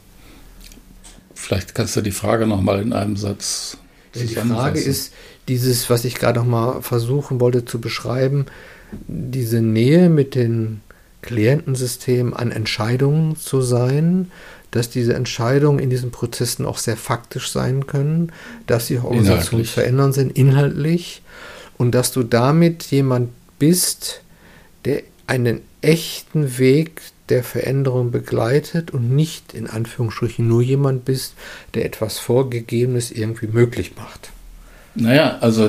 B: Vielleicht kannst du die Frage nochmal in einem Satz zusammenfassen.
A: Die Frage ist, dieses, was ich gerade nochmal versuchen wollte zu beschreiben, diese Nähe mit den Klientensystemen an Entscheidungen zu sein, dass diese Entscheidungen in diesen Prozessen auch sehr faktisch sein können, dass sie Organisationen verändern sind, inhaltlich, und dass du damit jemand bist, der einen echten Weg der Veränderung begleitet und nicht in Anführungsstrichen nur jemand bist, der etwas Vorgegebenes irgendwie möglich macht.
B: Naja, also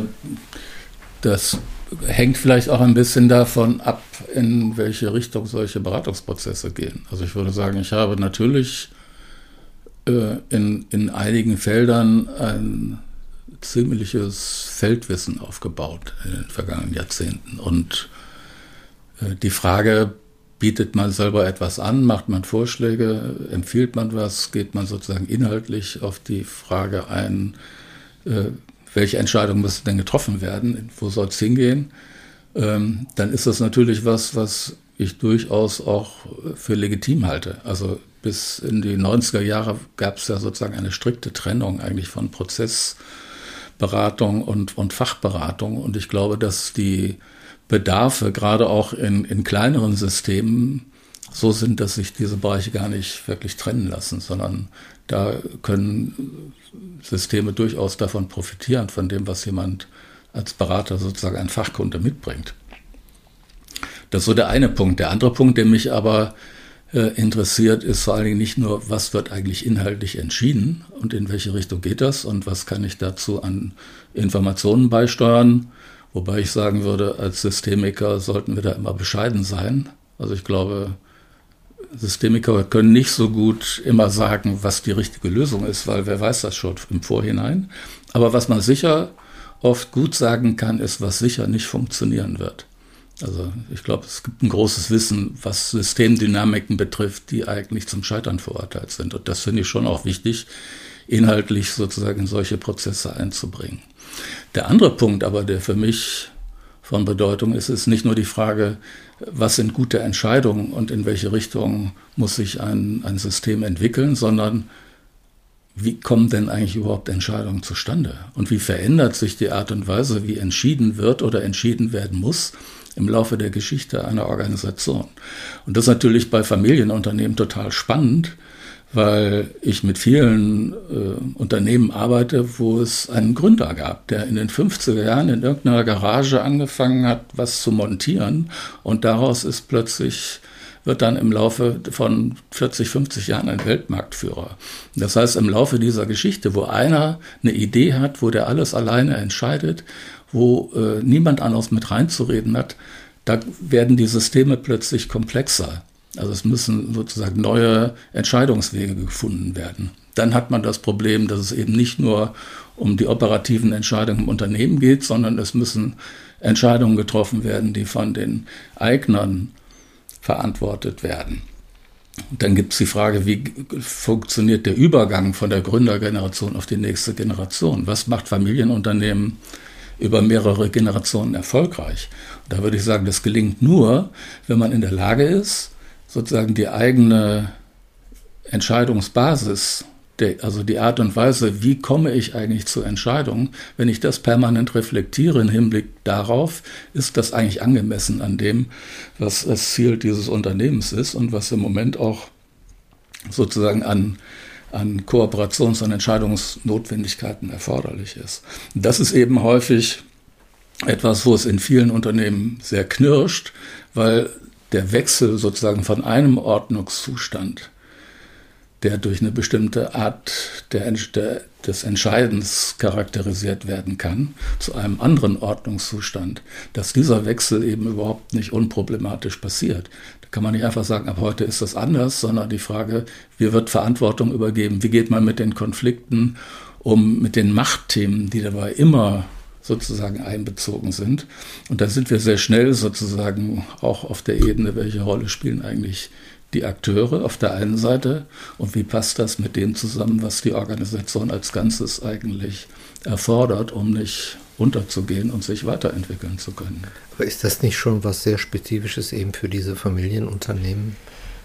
B: das hängt vielleicht auch ein bisschen davon ab, in welche Richtung solche Beratungsprozesse gehen. Also ich würde sagen, ich habe natürlich äh, in, in einigen Feldern ein ziemliches Feldwissen aufgebaut in den vergangenen Jahrzehnten. Und äh, die Frage, bietet man selber etwas an, macht man Vorschläge, empfiehlt man was, geht man sozusagen inhaltlich auf die Frage ein, äh, welche Entscheidungen müssen denn getroffen werden, wo soll es hingehen, ähm, dann ist das natürlich was, was ich durchaus auch für legitim halte. Also bis in die neunziger Jahre gab es ja sozusagen eine strikte Trennung eigentlich von Prozessberatung und, und Fachberatung, und ich glaube, dass die Bedarfe gerade auch in, in kleineren Systemen so sind, dass sich diese Bereiche gar nicht wirklich trennen lassen, sondern da können Systeme durchaus davon profitieren, von dem, was jemand als Berater sozusagen ein Fachkunde mitbringt. Das ist so der eine Punkt. Der andere Punkt, der mich aber äh, interessiert, ist vor allen Dingen nicht nur, was wird eigentlich inhaltlich entschieden und in welche Richtung geht das und was kann ich dazu an Informationen beisteuern. Wobei ich sagen würde, als Systemiker sollten wir da immer bescheiden sein. Also ich glaube, Systemiker können nicht so gut immer sagen, was die richtige Lösung ist, weil wer weiß das schon im Vorhinein. Aber was man sicher oft gut sagen kann, ist, was sicher nicht funktionieren wird. Also ich glaube, es gibt ein großes Wissen, was Systemdynamiken betrifft, die eigentlich zum Scheitern verurteilt sind. Und das finde ich schon auch wichtig, inhaltlich sozusagen in solche Prozesse einzubringen. Der andere Punkt aber, der für mich von Bedeutung ist, ist nicht nur die Frage, was sind gute Entscheidungen und in welche Richtung muss sich ein, ein System entwickeln, sondern wie kommen denn eigentlich überhaupt Entscheidungen zustande? Und wie verändert sich die Art und Weise, wie entschieden wird oder entschieden werden muss im Laufe der Geschichte einer Organisation? Und das ist natürlich bei Familienunternehmen total spannend, weil ich mit vielen äh, Unternehmen arbeite, wo es einen Gründer gab, der in den fünfziger Jahren in irgendeiner Garage angefangen hat, was zu montieren, und daraus ist plötzlich, wird dann im Laufe von vierzig, fünfzig Jahren ein Weltmarktführer. Das heißt, im Laufe dieser Geschichte, wo einer eine Idee hat, wo der alles alleine entscheidet, wo äh, niemand anderes mit reinzureden hat, da werden die Systeme plötzlich komplexer. Also es müssen sozusagen neue Entscheidungswege gefunden werden. Dann hat man das Problem, dass es eben nicht nur um die operativen Entscheidungen im Unternehmen geht, sondern es müssen Entscheidungen getroffen werden, die von den Eignern verantwortet werden. Und dann gibt es die Frage, wie funktioniert der Übergang von der Gründergeneration auf die nächste Generation? Was macht Familienunternehmen über mehrere Generationen erfolgreich? Und da würde ich sagen, das gelingt nur, wenn man in der Lage ist, sozusagen die eigene Entscheidungsbasis, der, also die Art und Weise, wie komme ich eigentlich zu Entscheidungen, wenn ich das permanent reflektiere im Hinblick darauf, ist das eigentlich angemessen an dem, was das Ziel dieses Unternehmens ist und was im Moment auch sozusagen an, an Kooperations- und Entscheidungsnotwendigkeiten erforderlich ist. Und das ist eben häufig etwas, wo es in vielen Unternehmen sehr knirscht, weil der Wechsel sozusagen von einem Ordnungszustand, der durch eine bestimmte Art der, der, des Entscheidens charakterisiert werden kann, zu einem anderen Ordnungszustand, dass dieser Wechsel eben überhaupt nicht unproblematisch passiert. Da kann man nicht einfach sagen, ab heute ist das anders, sondern die Frage, wie wird Verantwortung übergeben, wie geht man mit den Konflikten um, mit den Machtthemen, die dabei immer sozusagen einbezogen sind. Und da sind wir sehr schnell sozusagen auch auf der Ebene, welche Rolle spielen eigentlich die Akteure auf der einen Seite und wie passt das mit dem zusammen, was die Organisation als Ganzes eigentlich erfordert, um nicht unterzugehen und sich weiterentwickeln zu können.
A: Aber ist das nicht schon was sehr Spezifisches eben für diese Familienunternehmen?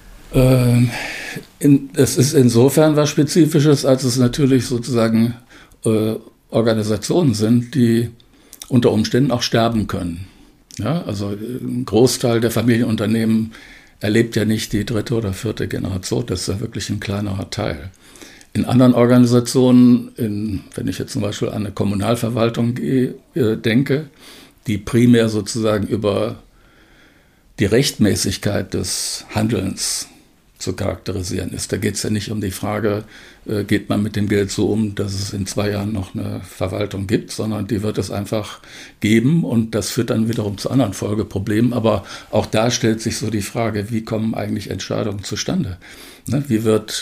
B: Ähm, in, es ist insofern was Spezifisches, als es natürlich sozusagen äh, Organisationen sind, die unter Umständen auch sterben können. Ja, also ein Großteil der Familienunternehmen erlebt ja nicht die dritte oder vierte Generation, das ist ja wirklich ein kleinerer Teil. In anderen Organisationen, in, wenn ich jetzt zum Beispiel an eine Kommunalverwaltung gehe, äh, denke, die primär sozusagen über die Rechtmäßigkeit des Handelns zu charakterisieren ist. Da geht es ja nicht um die Frage, äh, geht man mit dem Geld so um, dass es in zwei Jahren noch eine Verwaltung gibt, sondern die wird es einfach geben und das führt dann wiederum zu anderen Folgeproblemen. Aber auch da stellt sich so die Frage, wie kommen eigentlich Entscheidungen zustande? Ne? Wie wird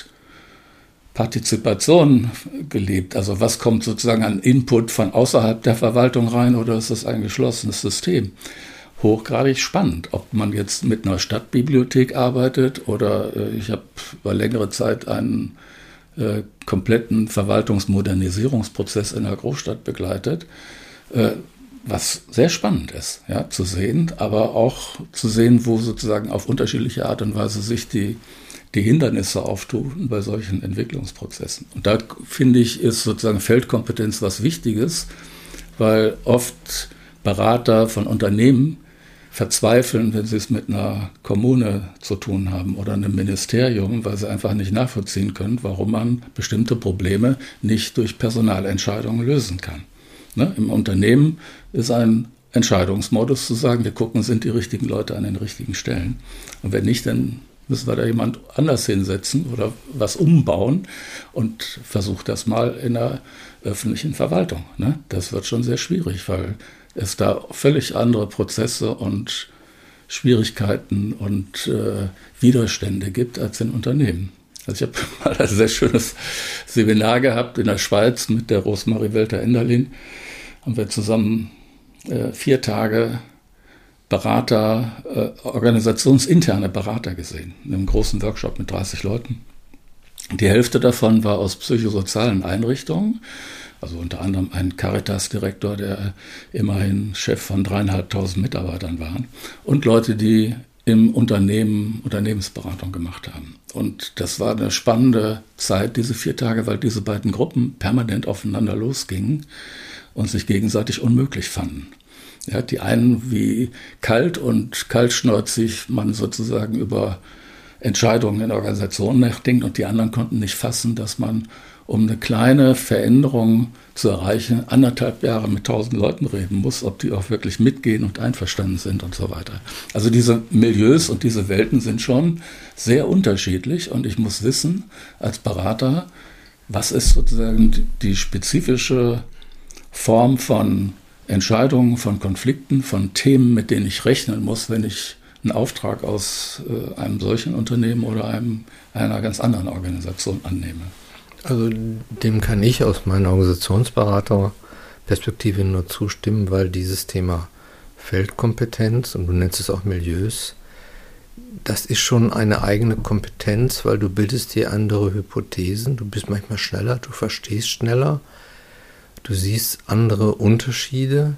B: Partizipation gelebt? Also was kommt sozusagen an Input von außerhalb der Verwaltung rein oder ist das ein geschlossenes System? Hochgradig spannend, ob man jetzt mit einer Stadtbibliothek arbeitet oder äh, ich habe über längere Zeit einen äh, kompletten Verwaltungsmodernisierungsprozess in der Großstadt begleitet, äh, was sehr spannend ist, ja, zu sehen, aber auch zu sehen, wo sozusagen auf unterschiedliche Art und Weise sich die, die Hindernisse auftun bei solchen Entwicklungsprozessen. Und da finde ich, ist sozusagen Feldkompetenz was Wichtiges, weil oft Berater von Unternehmen verzweifeln, wenn sie es mit einer Kommune zu tun haben oder einem Ministerium, weil sie einfach nicht nachvollziehen können, warum man bestimmte Probleme nicht durch Personalentscheidungen lösen kann. Ne? Im Unternehmen ist ein Entscheidungsmodus zu sagen, wir gucken, sind die richtigen Leute an den richtigen Stellen. Und wenn nicht, dann müssen wir da jemand anders hinsetzen oder was umbauen und versucht das mal in der öffentlichen Verwaltung. Ne? Das wird schon sehr schwierig, weil es da völlig andere Prozesse und Schwierigkeiten und äh, Widerstände gibt als in Unternehmen. Also ich habe mal ein sehr schönes Seminar gehabt in der Schweiz mit der Rosemarie Welter-Enderlin, haben wir zusammen äh, vier Tage Berater, äh, organisationsinterne Berater gesehen, in einem großen Workshop mit dreißig Leuten. Die Hälfte davon war aus psychosozialen Einrichtungen, also unter anderem ein Caritas-Direktor, der immerhin Chef von dreieinhalbtausend Mitarbeitern war, und Leute, die im Unternehmen Unternehmensberatung gemacht haben. Und das war eine spannende Zeit, diese vier Tage, weil diese beiden Gruppen permanent aufeinander losgingen und sich gegenseitig unmöglich fanden. Ja, die einen, wie kalt und kaltschnäuzig man sozusagen über Entscheidungen in Organisationen nachdenkt, und die anderen konnten nicht fassen, dass man, um eine kleine Veränderung zu erreichen, anderthalb Jahre mit tausend Leuten reden muss, ob die auch wirklich mitgehen und einverstanden sind und so weiter. Also diese Milieus und diese Welten sind schon sehr unterschiedlich, und ich muss wissen, als Berater, was ist sozusagen die spezifische Form von Entscheidungen, von Konflikten, von Themen, mit denen ich rechnen muss, wenn ich einen Auftrag aus äh, einem solchen Unternehmen oder einem, einer ganz anderen Organisation annehme.
A: Also dem kann ich aus meiner Organisationsberaterperspektive nur zustimmen, weil dieses Thema Feldkompetenz, und du nennst es auch Milieus, das ist schon eine eigene Kompetenz, weil du bildest dir andere Hypothesen, du bist manchmal schneller, du verstehst schneller, du siehst andere Unterschiede.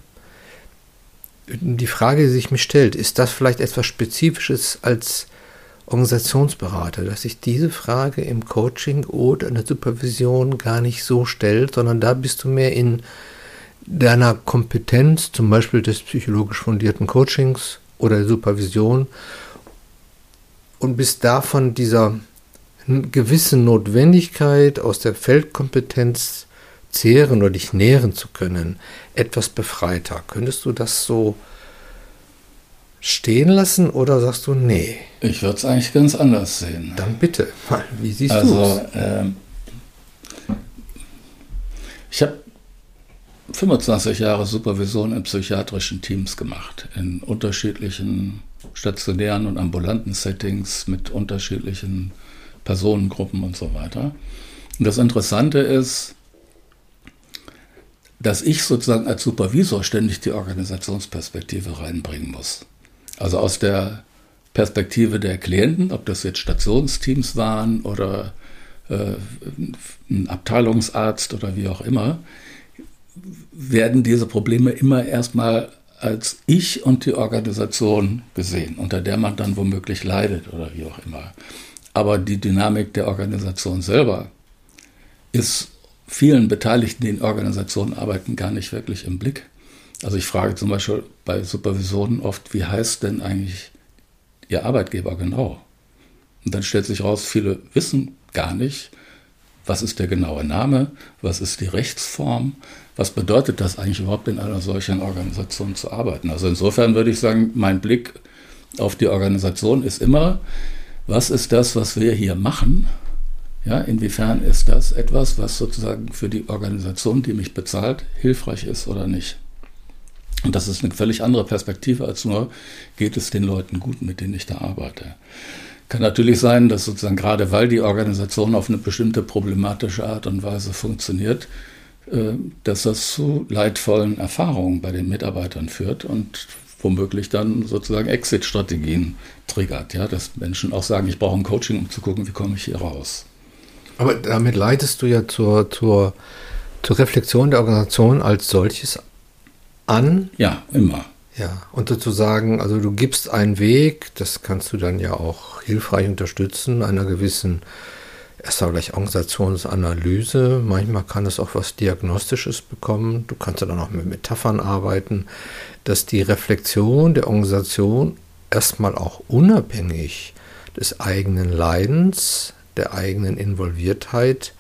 A: Die Frage, die sich mir stellt, ist das vielleicht etwas Spezifisches als Organisationsberater, dass sich diese Frage im Coaching oder in der Supervision gar nicht so stellt, sondern da bist du mehr in deiner Kompetenz, zum Beispiel des psychologisch fundierten Coachings oder der Supervision, und bist davon dieser gewissen Notwendigkeit, aus der Feldkompetenz zehren oder dich nähren zu können, etwas befreiter. Könntest du das so stehen lassen oder sagst du, nee?
B: Ich würde es eigentlich ganz anders sehen.
A: Dann bitte, wie siehst du es?
B: Also, ähm, ich habe fünfundzwanzig Jahre Supervision in psychiatrischen Teams gemacht, in unterschiedlichen stationären und ambulanten Settings mit unterschiedlichen Personengruppen und so weiter. Und das Interessante ist, dass ich sozusagen als Supervisor ständig die Organisationsperspektive reinbringen muss. Also aus der Perspektive der Klienten, ob das jetzt Stationsteams waren oder äh, ein Abteilungsarzt oder wie auch immer, werden diese Probleme immer erstmal als ich und die Organisation gesehen, unter der man dann womöglich leidet oder wie auch immer. Aber die Dynamik der Organisation selber ist vielen Beteiligten, die in Organisationen arbeiten, gar nicht wirklich im Blick. Also ich frage zum Beispiel bei Supervisionen oft, wie heißt denn eigentlich Ihr Arbeitgeber genau? Und dann stellt sich raus, viele wissen gar nicht, was ist der genaue Name, was ist die Rechtsform, was bedeutet das eigentlich überhaupt in einer solchen Organisation zu arbeiten. Also insofern würde ich sagen, mein Blick auf die Organisation ist immer, was ist das, was wir hier machen? Ja, inwiefern ist das etwas, was sozusagen für die Organisation, die mich bezahlt, hilfreich ist oder nicht? Und das ist eine völlig andere Perspektive als nur, geht es den Leuten gut, mit denen ich da arbeite. Kann natürlich sein, dass sozusagen gerade weil die Organisation auf eine bestimmte problematische Art und Weise funktioniert, dass das zu leidvollen Erfahrungen bei den Mitarbeitern führt und womöglich dann sozusagen Exit-Strategien triggert. Ja, dass Menschen auch sagen, ich brauche ein Coaching, um zu gucken, wie komme ich hier raus.
A: Aber damit leitest du ja zur, zur, zur Reflexion der Organisation als solches an.
B: Ja, immer.
A: Ja, und sozusagen, also du gibst einen Weg, das kannst du dann ja auch hilfreich unterstützen, einer gewissen, erst einmal gleich Organisationsanalyse. Manchmal kann es auch was Diagnostisches bekommen. Du kannst ja dann auch mit Metaphern arbeiten, dass die Reflexion der Organisation erstmal auch unabhängig des eigenen Leidens, der eigenen Involviertheit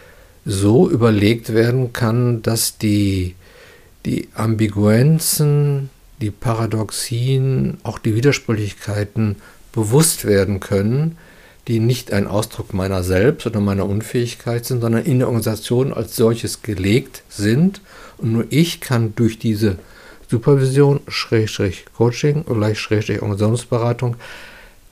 A: so überlegt werden kann, dass die, die Ambiguenzen, die Paradoxien, auch die Widersprüchlichkeiten bewusst werden können, die nicht ein Ausdruck meiner selbst oder meiner Unfähigkeit sind, sondern in der Organisation als solches gelegt sind. Und nur ich kann durch diese Supervision, Schrägstrich Coaching oder Schrägstrich Organisationsberatung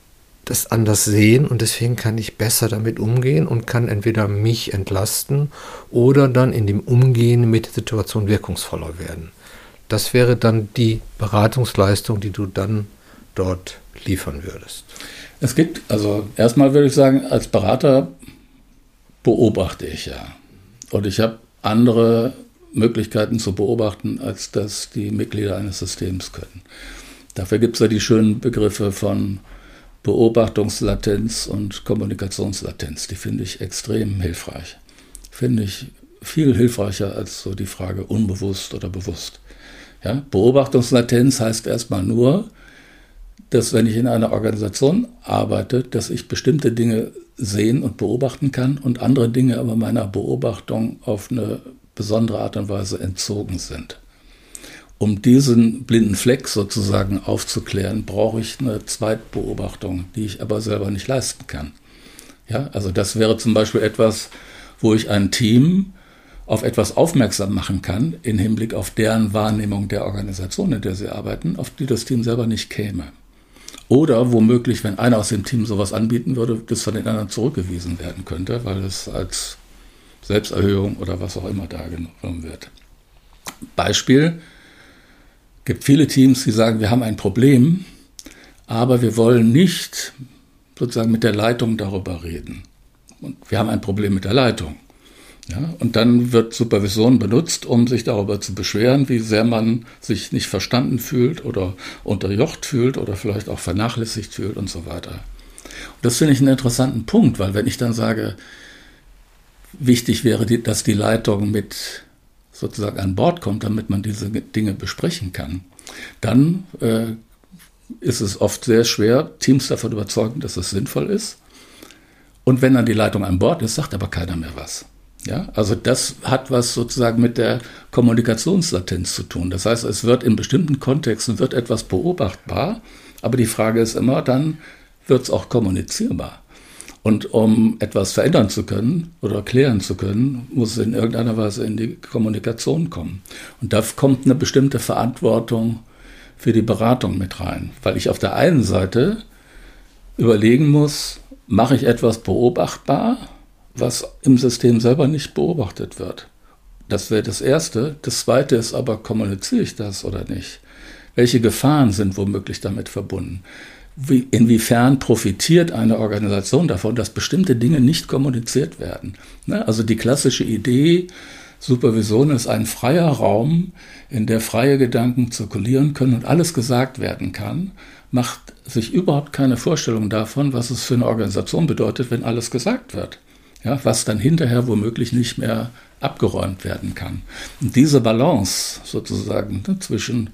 A: das anders sehen und deswegen kann ich besser damit umgehen und kann entweder mich entlasten oder dann in dem Umgehen mit der Situation wirkungsvoller werden. Das wäre dann die Beratungsleistung, die du dann dort liefern würdest.
B: Es gibt, also erstmal würde ich sagen, als Berater beobachte ich ja. Und ich habe andere Möglichkeiten zu beobachten, als das die Mitglieder eines Systems können. Dafür gibt es ja die schönen Begriffe von Beobachtungslatenz und Kommunikationslatenz. Die finde ich extrem hilfreich. Finde ich viel hilfreicher als so die Frage unbewusst oder bewusst. Ja? Beobachtungslatenz heißt erstmal nur, dass wenn ich in einer Organisation arbeite, dass ich bestimmte Dinge sehen und beobachten kann und andere Dinge aber meiner Beobachtung auf eine besondere Art und Weise entzogen sind. Um diesen blinden Fleck sozusagen aufzuklären, brauche ich eine Zweitbeobachtung, die ich aber selber nicht leisten kann. Ja, also das wäre zum Beispiel etwas, wo ich ein Team auf etwas aufmerksam machen kann, im Hinblick auf deren Wahrnehmung der Organisation, in der sie arbeiten, auf die das Team selber nicht käme. Oder womöglich, wenn einer aus dem Team sowas anbieten würde, das von den anderen zurückgewiesen werden könnte, weil es als Selbsterhöhung oder was auch immer da genommen wird. Beispiel: Es gibt viele Teams, die sagen, wir haben ein Problem, aber wir wollen nicht sozusagen mit der Leitung darüber reden. Und wir haben ein Problem mit der Leitung. Ja, und dann wird Supervision benutzt, um sich darüber zu beschweren, wie sehr man sich nicht verstanden fühlt oder unterjocht fühlt oder vielleicht auch vernachlässigt fühlt und so weiter. Und das finde ich einen interessanten Punkt, weil wenn ich dann sage, wichtig wäre, dass die Leitung mit sozusagen an Bord kommt, damit man diese Dinge besprechen kann, dann äh, ist es oft sehr schwer, Teams davon überzeugen, dass es sinnvoll ist. Und wenn dann die Leitung an Bord ist, sagt aber keiner mehr was. Ja, also das hat was sozusagen mit der Kommunikationslatenz zu tun. Das heißt, es wird in bestimmten Kontexten wird etwas beobachtbar, aber die Frage ist immer, dann wird es auch kommunizierbar. Und um etwas verändern zu können oder klären zu können, muss es in irgendeiner Weise in die Kommunikation kommen. Und da kommt eine bestimmte Verantwortung für die Beratung mit rein, weil ich auf der einen Seite überlegen muss, mache ich etwas beobachtbar, was im System selber nicht beobachtet wird. Das wäre das Erste. Das Zweite ist aber, kommuniziere ich das oder nicht? Welche Gefahren sind womöglich damit verbunden? Wie, inwiefern profitiert eine Organisation davon, dass bestimmte Dinge nicht kommuniziert werden? Ne? Also die klassische Idee, Supervision ist ein freier Raum, in der freie Gedanken zirkulieren können und alles gesagt werden kann, macht sich überhaupt keine Vorstellung davon, was es für eine Organisation bedeutet, wenn alles gesagt wird. Ja, was dann hinterher womöglich nicht mehr abgeräumt werden kann. Und diese Balance sozusagen ne, zwischen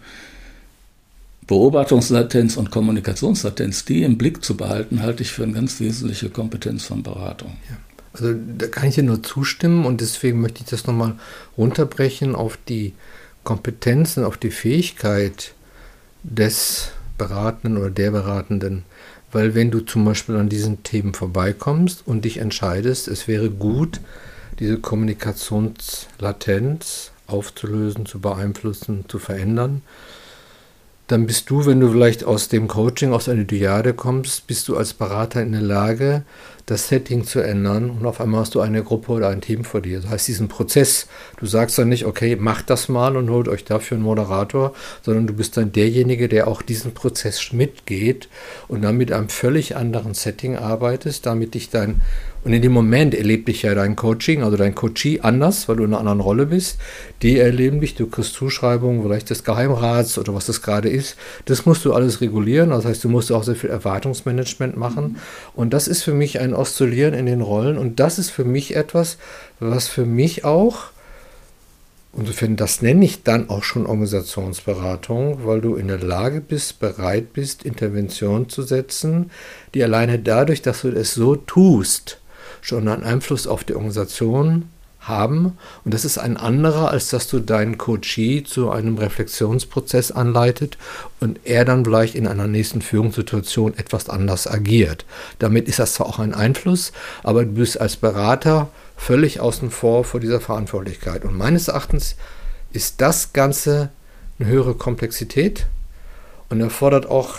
B: Beobachtungslatenz und Kommunikationslatenz, die im Blick zu behalten, halte ich für eine ganz wesentliche Kompetenz von Beratung.
A: Ja, also da kann ich dir nur zustimmen und deswegen möchte ich das nochmal runterbrechen auf die Kompetenzen, auf die Fähigkeit des Beratenden oder der Beratenden. Weil wenn du zum Beispiel an diesen Themen vorbeikommst und dich entscheidest, es wäre gut, diese Kommunikationslatenz aufzulösen, zu beeinflussen, zu verändern, dann bist du, wenn du vielleicht aus dem Coaching, aus einer Dyade kommst, bist du als Berater in der Lage, das Setting zu ändern und auf einmal hast du eine Gruppe oder ein Team vor dir. Das heißt, diesen Prozess, du sagst dann nicht, okay, macht das mal und holt euch dafür einen Moderator, sondern du bist dann derjenige, der auch diesen Prozess mitgeht und dann mit einem völlig anderen Setting arbeitest, damit dich dein, und in dem Moment erlebt dich ja dein Coaching, also dein Coachee anders, weil du in einer anderen Rolle bist. Die erleben dich, du kriegst Zuschreibungen, vielleicht des Geheimrats oder was das gerade ist. Das musst du alles regulieren, das heißt, du musst auch sehr viel Erwartungsmanagement machen und das ist für mich ein Oszillieren in den Rollen und das ist für mich etwas, was für mich auch, und das nenne ich dann auch schon Organisationsberatung, weil du in der Lage bist, bereit bist, Interventionen zu setzen, die alleine dadurch, dass du es so tust, schon einen Einfluss auf die Organisation haben. Und das ist ein anderer, als dass du deinen Coachee zu einem Reflexionsprozess anleitet und er dann vielleicht in einer nächsten Führungssituation etwas anders agiert. Damit ist das zwar auch ein Einfluss, aber du bist als Berater völlig außen vor vor dieser Verantwortlichkeit. Und meines Erachtens ist das Ganze eine höhere Komplexität und erfordert auch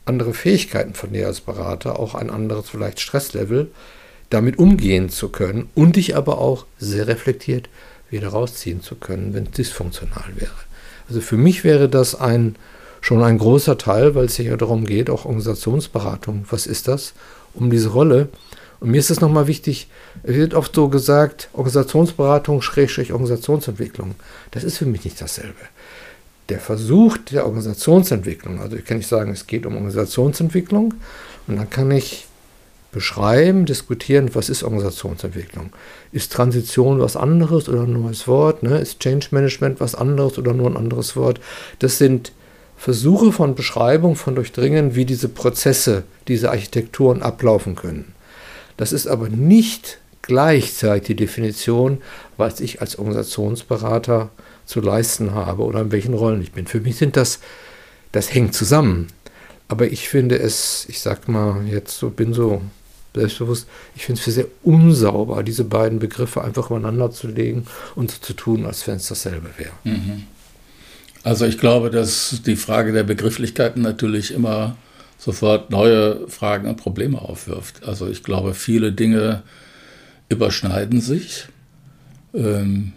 A: andere Fähigkeiten von dir als Berater, auch ein anderes vielleicht Stresslevel, damit umgehen zu können und dich aber auch sehr reflektiert wieder rausziehen zu können, wenn es dysfunktional wäre. Also für mich wäre das ein, schon ein großer Teil, weil es ja darum geht, auch Organisationsberatung, was ist das, um diese Rolle. Und mir ist es nochmal wichtig, es wird oft so gesagt, Organisationsberatung, Schrägstrich Organisationsentwicklung. Das ist für mich nicht dasselbe. Der Versuch der Organisationsentwicklung, also ich kann nicht sagen, es geht um Organisationsentwicklung, und dann kann ich beschreiben, diskutieren, was ist Organisationsentwicklung? Ist Transition was anderes oder ein neues Wort? Ne? Ist Change Management was anderes oder nur ein anderes Wort? Das sind Versuche von Beschreibung, von Durchdringen, wie diese Prozesse, diese Architekturen ablaufen können. Das ist aber nicht gleichzeitig die Definition, was ich als Organisationsberater zu leisten habe oder in welchen Rollen ich bin. Für mich sind das, das hängt zusammen. Aber ich finde es, ich sag mal, jetzt so, bin so selbstbewusst, ich finde es für sehr unsauber, diese beiden Begriffe einfach übereinander zu legen und so zu tun, als wenn es dasselbe wäre.
B: Mhm. Also ich glaube, dass die Frage der Begrifflichkeiten natürlich immer sofort neue Fragen und Probleme aufwirft. Also ich glaube, viele Dinge überschneiden sich. Ähm,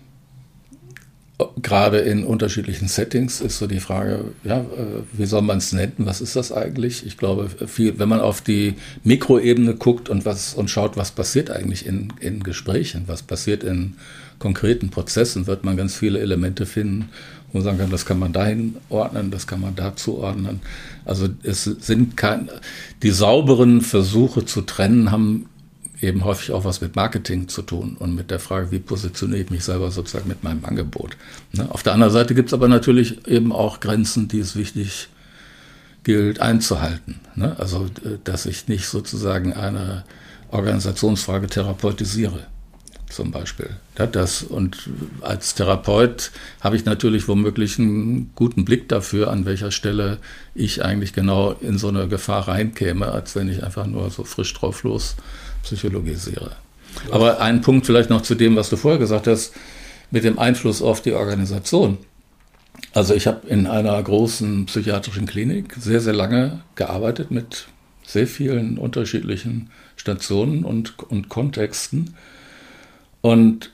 B: Gerade in unterschiedlichen Settings ist so die Frage, ja, wie soll man es nennen, was ist das eigentlich? Ich glaube, viel, wenn man auf die Mikroebene guckt und, was, und schaut, was passiert eigentlich in, in Gesprächen, was passiert in konkreten Prozessen, wird man ganz viele Elemente finden, wo man sagen kann, das kann man dahin ordnen, das kann man dazu ordnen. Also es sind kein, die sauberen Versuche zu trennen, haben eben häufig auch was mit Marketing zu tun und mit der Frage, wie positioniere ich mich selber sozusagen mit meinem Angebot. Ne? Auf der anderen Seite gibt es aber natürlich eben auch Grenzen, die es wichtig gilt einzuhalten. Ne? Also, dass ich nicht sozusagen eine Organisationsfrage therapeutisiere, zum Beispiel. Ja, das, und als Therapeut habe ich natürlich womöglich einen guten Blick dafür, an welcher Stelle ich eigentlich genau in so eine Gefahr reinkäme, als wenn ich einfach nur so frisch drauf los psychologisiere. Ja. Aber ein Punkt vielleicht noch zu dem, was du vorher gesagt hast, mit dem Einfluss auf die Organisation. Also ich habe in einer großen psychiatrischen Klinik sehr, sehr lange gearbeitet mit sehr vielen unterschiedlichen Stationen und, und Kontexten. Und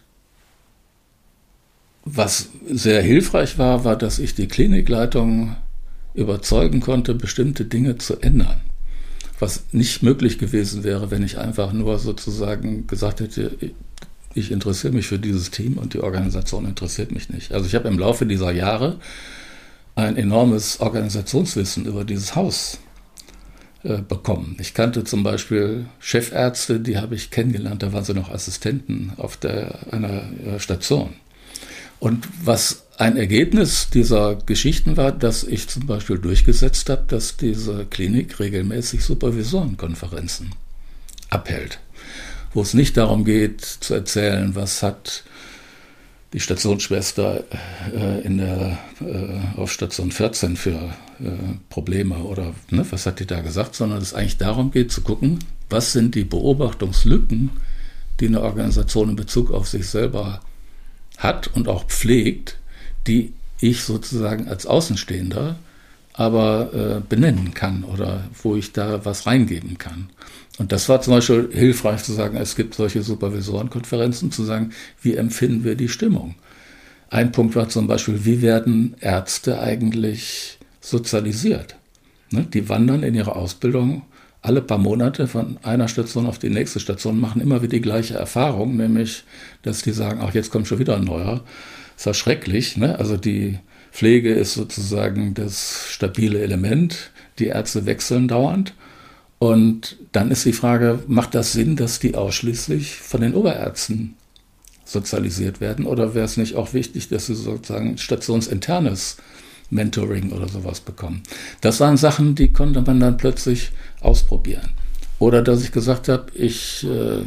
B: was sehr hilfreich war, war, dass ich die Klinikleitung überzeugen konnte, bestimmte Dinge zu ändern. Was nicht möglich gewesen wäre, wenn ich einfach nur sozusagen gesagt hätte, ich interessiere mich für dieses Team und die Organisation interessiert mich nicht. Also ich habe im Laufe dieser Jahre ein enormes Organisationswissen über dieses Haus äh, bekommen. Ich kannte zum Beispiel Chefärzte, die habe ich kennengelernt, da waren sie noch Assistenten auf der, einer Station. Und was ein Ergebnis dieser Geschichten war, dass ich zum Beispiel durchgesetzt habe, dass diese Klinik regelmäßig Supervisorenkonferenzen abhält, wo es nicht darum geht zu erzählen, was hat die Stationsschwester äh, in der, äh, auf Station vierzehn für äh, Probleme oder ne, was hat die da gesagt, sondern es eigentlich darum geht zu gucken, was sind die Beobachtungslücken, die eine Organisation in Bezug auf sich selber hat und auch pflegt, die ich sozusagen als Außenstehender aber äh, benennen kann oder wo ich da was reingeben kann. Und das war zum Beispiel hilfreich zu sagen, es gibt solche Supervisorenkonferenzen, zu sagen, wie empfinden wir die Stimmung? Ein Punkt war zum Beispiel, wie werden Ärzte eigentlich sozialisiert? Ne? Die wandern in ihrer Ausbildung alle paar Monate von einer Station auf die nächste Station, machen immer wieder die gleiche Erfahrung, nämlich, dass die sagen, ach, jetzt kommt schon wieder ein neuer. Das ist ja schrecklich, ne? Also die Pflege ist sozusagen das stabile Element, die Ärzte wechseln dauernd. Und dann ist die Frage, macht das Sinn, dass die ausschließlich von den Oberärzten sozialisiert werden? Oder wäre es nicht auch wichtig, dass sie sozusagen stationsinternes Mentoring oder sowas bekommen? Das waren Sachen, die konnte man dann plötzlich ausprobieren. Oder dass ich gesagt habe, ich äh,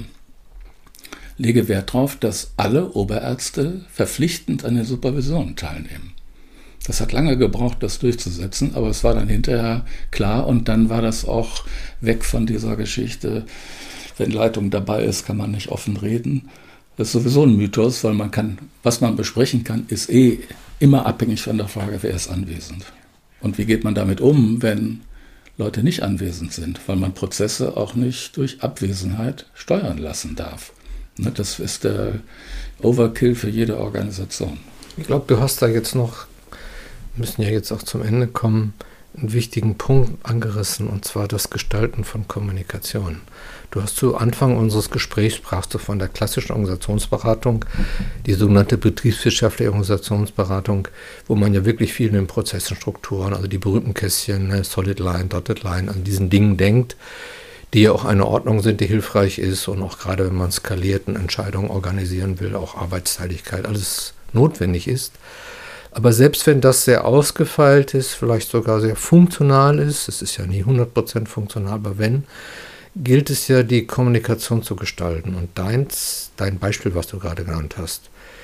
B: lege Wert darauf, dass alle Oberärzte verpflichtend an den Supervisionen teilnehmen. Das hat lange gebraucht, das durchzusetzen, aber es war dann hinterher klar und dann war das auch weg von dieser Geschichte, wenn Leitung dabei ist, kann man nicht offen reden. Das ist sowieso ein Mythos, weil man kann, was man besprechen kann, ist eh immer abhängig von der Frage, wer ist anwesend. Und wie geht man damit um, wenn Leute nicht anwesend sind, weil man Prozesse auch nicht durch Abwesenheit steuern lassen darf. Das ist der Overkill für jede Organisation.
A: Ich glaube, du hast da jetzt noch, wir müssen ja jetzt auch zum Ende kommen, einen wichtigen Punkt angerissen, und zwar das Gestalten von Kommunikation. Du hast zu Anfang unseres Gesprächs, sprachst du von der klassischen Organisationsberatung, die sogenannte betriebswirtschaftliche Organisationsberatung, wo man ja wirklich viel in den Prozessen, Strukturen, also die berühmten Kästchen, ne, Solid Line, Dotted Line, an diesen Dingen denkt, die ja auch eine Ordnung sind, die hilfreich ist, und auch gerade wenn man skalierten Entscheidungen organisieren will, auch Arbeitsteiligkeit, alles notwendig ist. Aber selbst wenn das sehr ausgefeilt ist, vielleicht sogar sehr funktional ist, es ist ja nie hundert Prozent funktional, aber wenn, gilt es ja, die Kommunikation zu gestalten. Und deins, dein Beispiel, was du gerade genannt hast,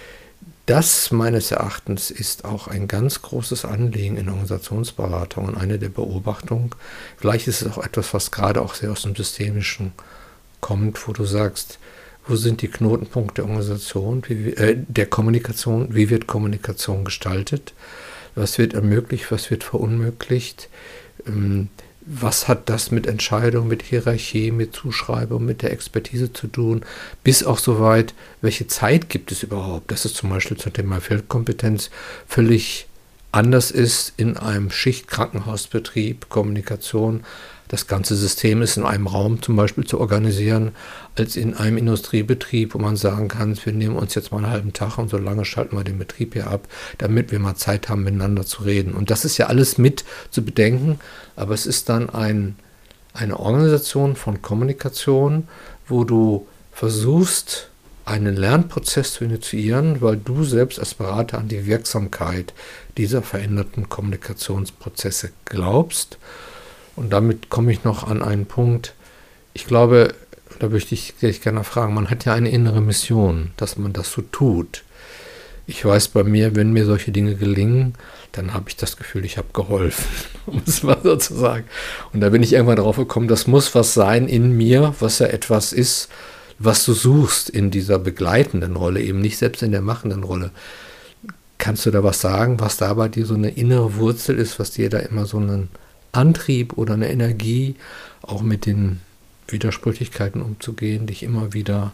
A: das meines Erachtens ist auch ein ganz großes Anliegen in Organisationsberatung und eine der Beobachtungen. Vielleicht ist es auch etwas, was gerade auch sehr aus dem Systemischen kommt, wo du sagst, wo sind die Knotenpunkte der Organisation, wie, äh, der Kommunikation, wie wird Kommunikation gestaltet, was wird ermöglicht, was wird verunmöglicht, ähm, was hat das mit Entscheidung, mit Hierarchie, mit Zuschreibung, mit der Expertise zu tun, bis auch soweit, welche Zeit gibt es überhaupt, dass es zum Beispiel zum Thema Feldkompetenz völlig anders ist in einem Schichtkrankenhausbetrieb, Kommunikation, das ganze System ist in einem Raum zum Beispiel zu organisieren, als in einem Industriebetrieb, wo man sagen kann, wir nehmen uns jetzt mal einen halben Tag und so lange schalten wir den Betrieb hier ab, damit wir mal Zeit haben, miteinander zu reden. Und das ist ja alles mit zu bedenken, aber es ist dann ein, eine Organisation von Kommunikation, wo du versuchst, einen Lernprozess zu initiieren, weil du selbst als Berater an die Wirksamkeit dieser veränderten Kommunikationsprozesse glaubst. Und damit komme ich noch an einen Punkt. Ich glaube, da möchte ich dich gerne fragen, man hat ja eine innere Mission, dass man das so tut. Ich weiß bei mir, wenn mir solche Dinge gelingen, dann habe ich das Gefühl, ich habe geholfen, um es mal so zu sagen. Und da bin ich irgendwann drauf gekommen, das muss was sein in mir, was ja etwas ist, was du suchst in dieser begleitenden Rolle, eben nicht selbst in der machenden Rolle. Kannst du da was sagen, was da bei dir so eine innere Wurzel ist, was dir da immer so einen Antrieb oder eine Energie, auch mit den Widersprüchlichkeiten umzugehen, dich immer wieder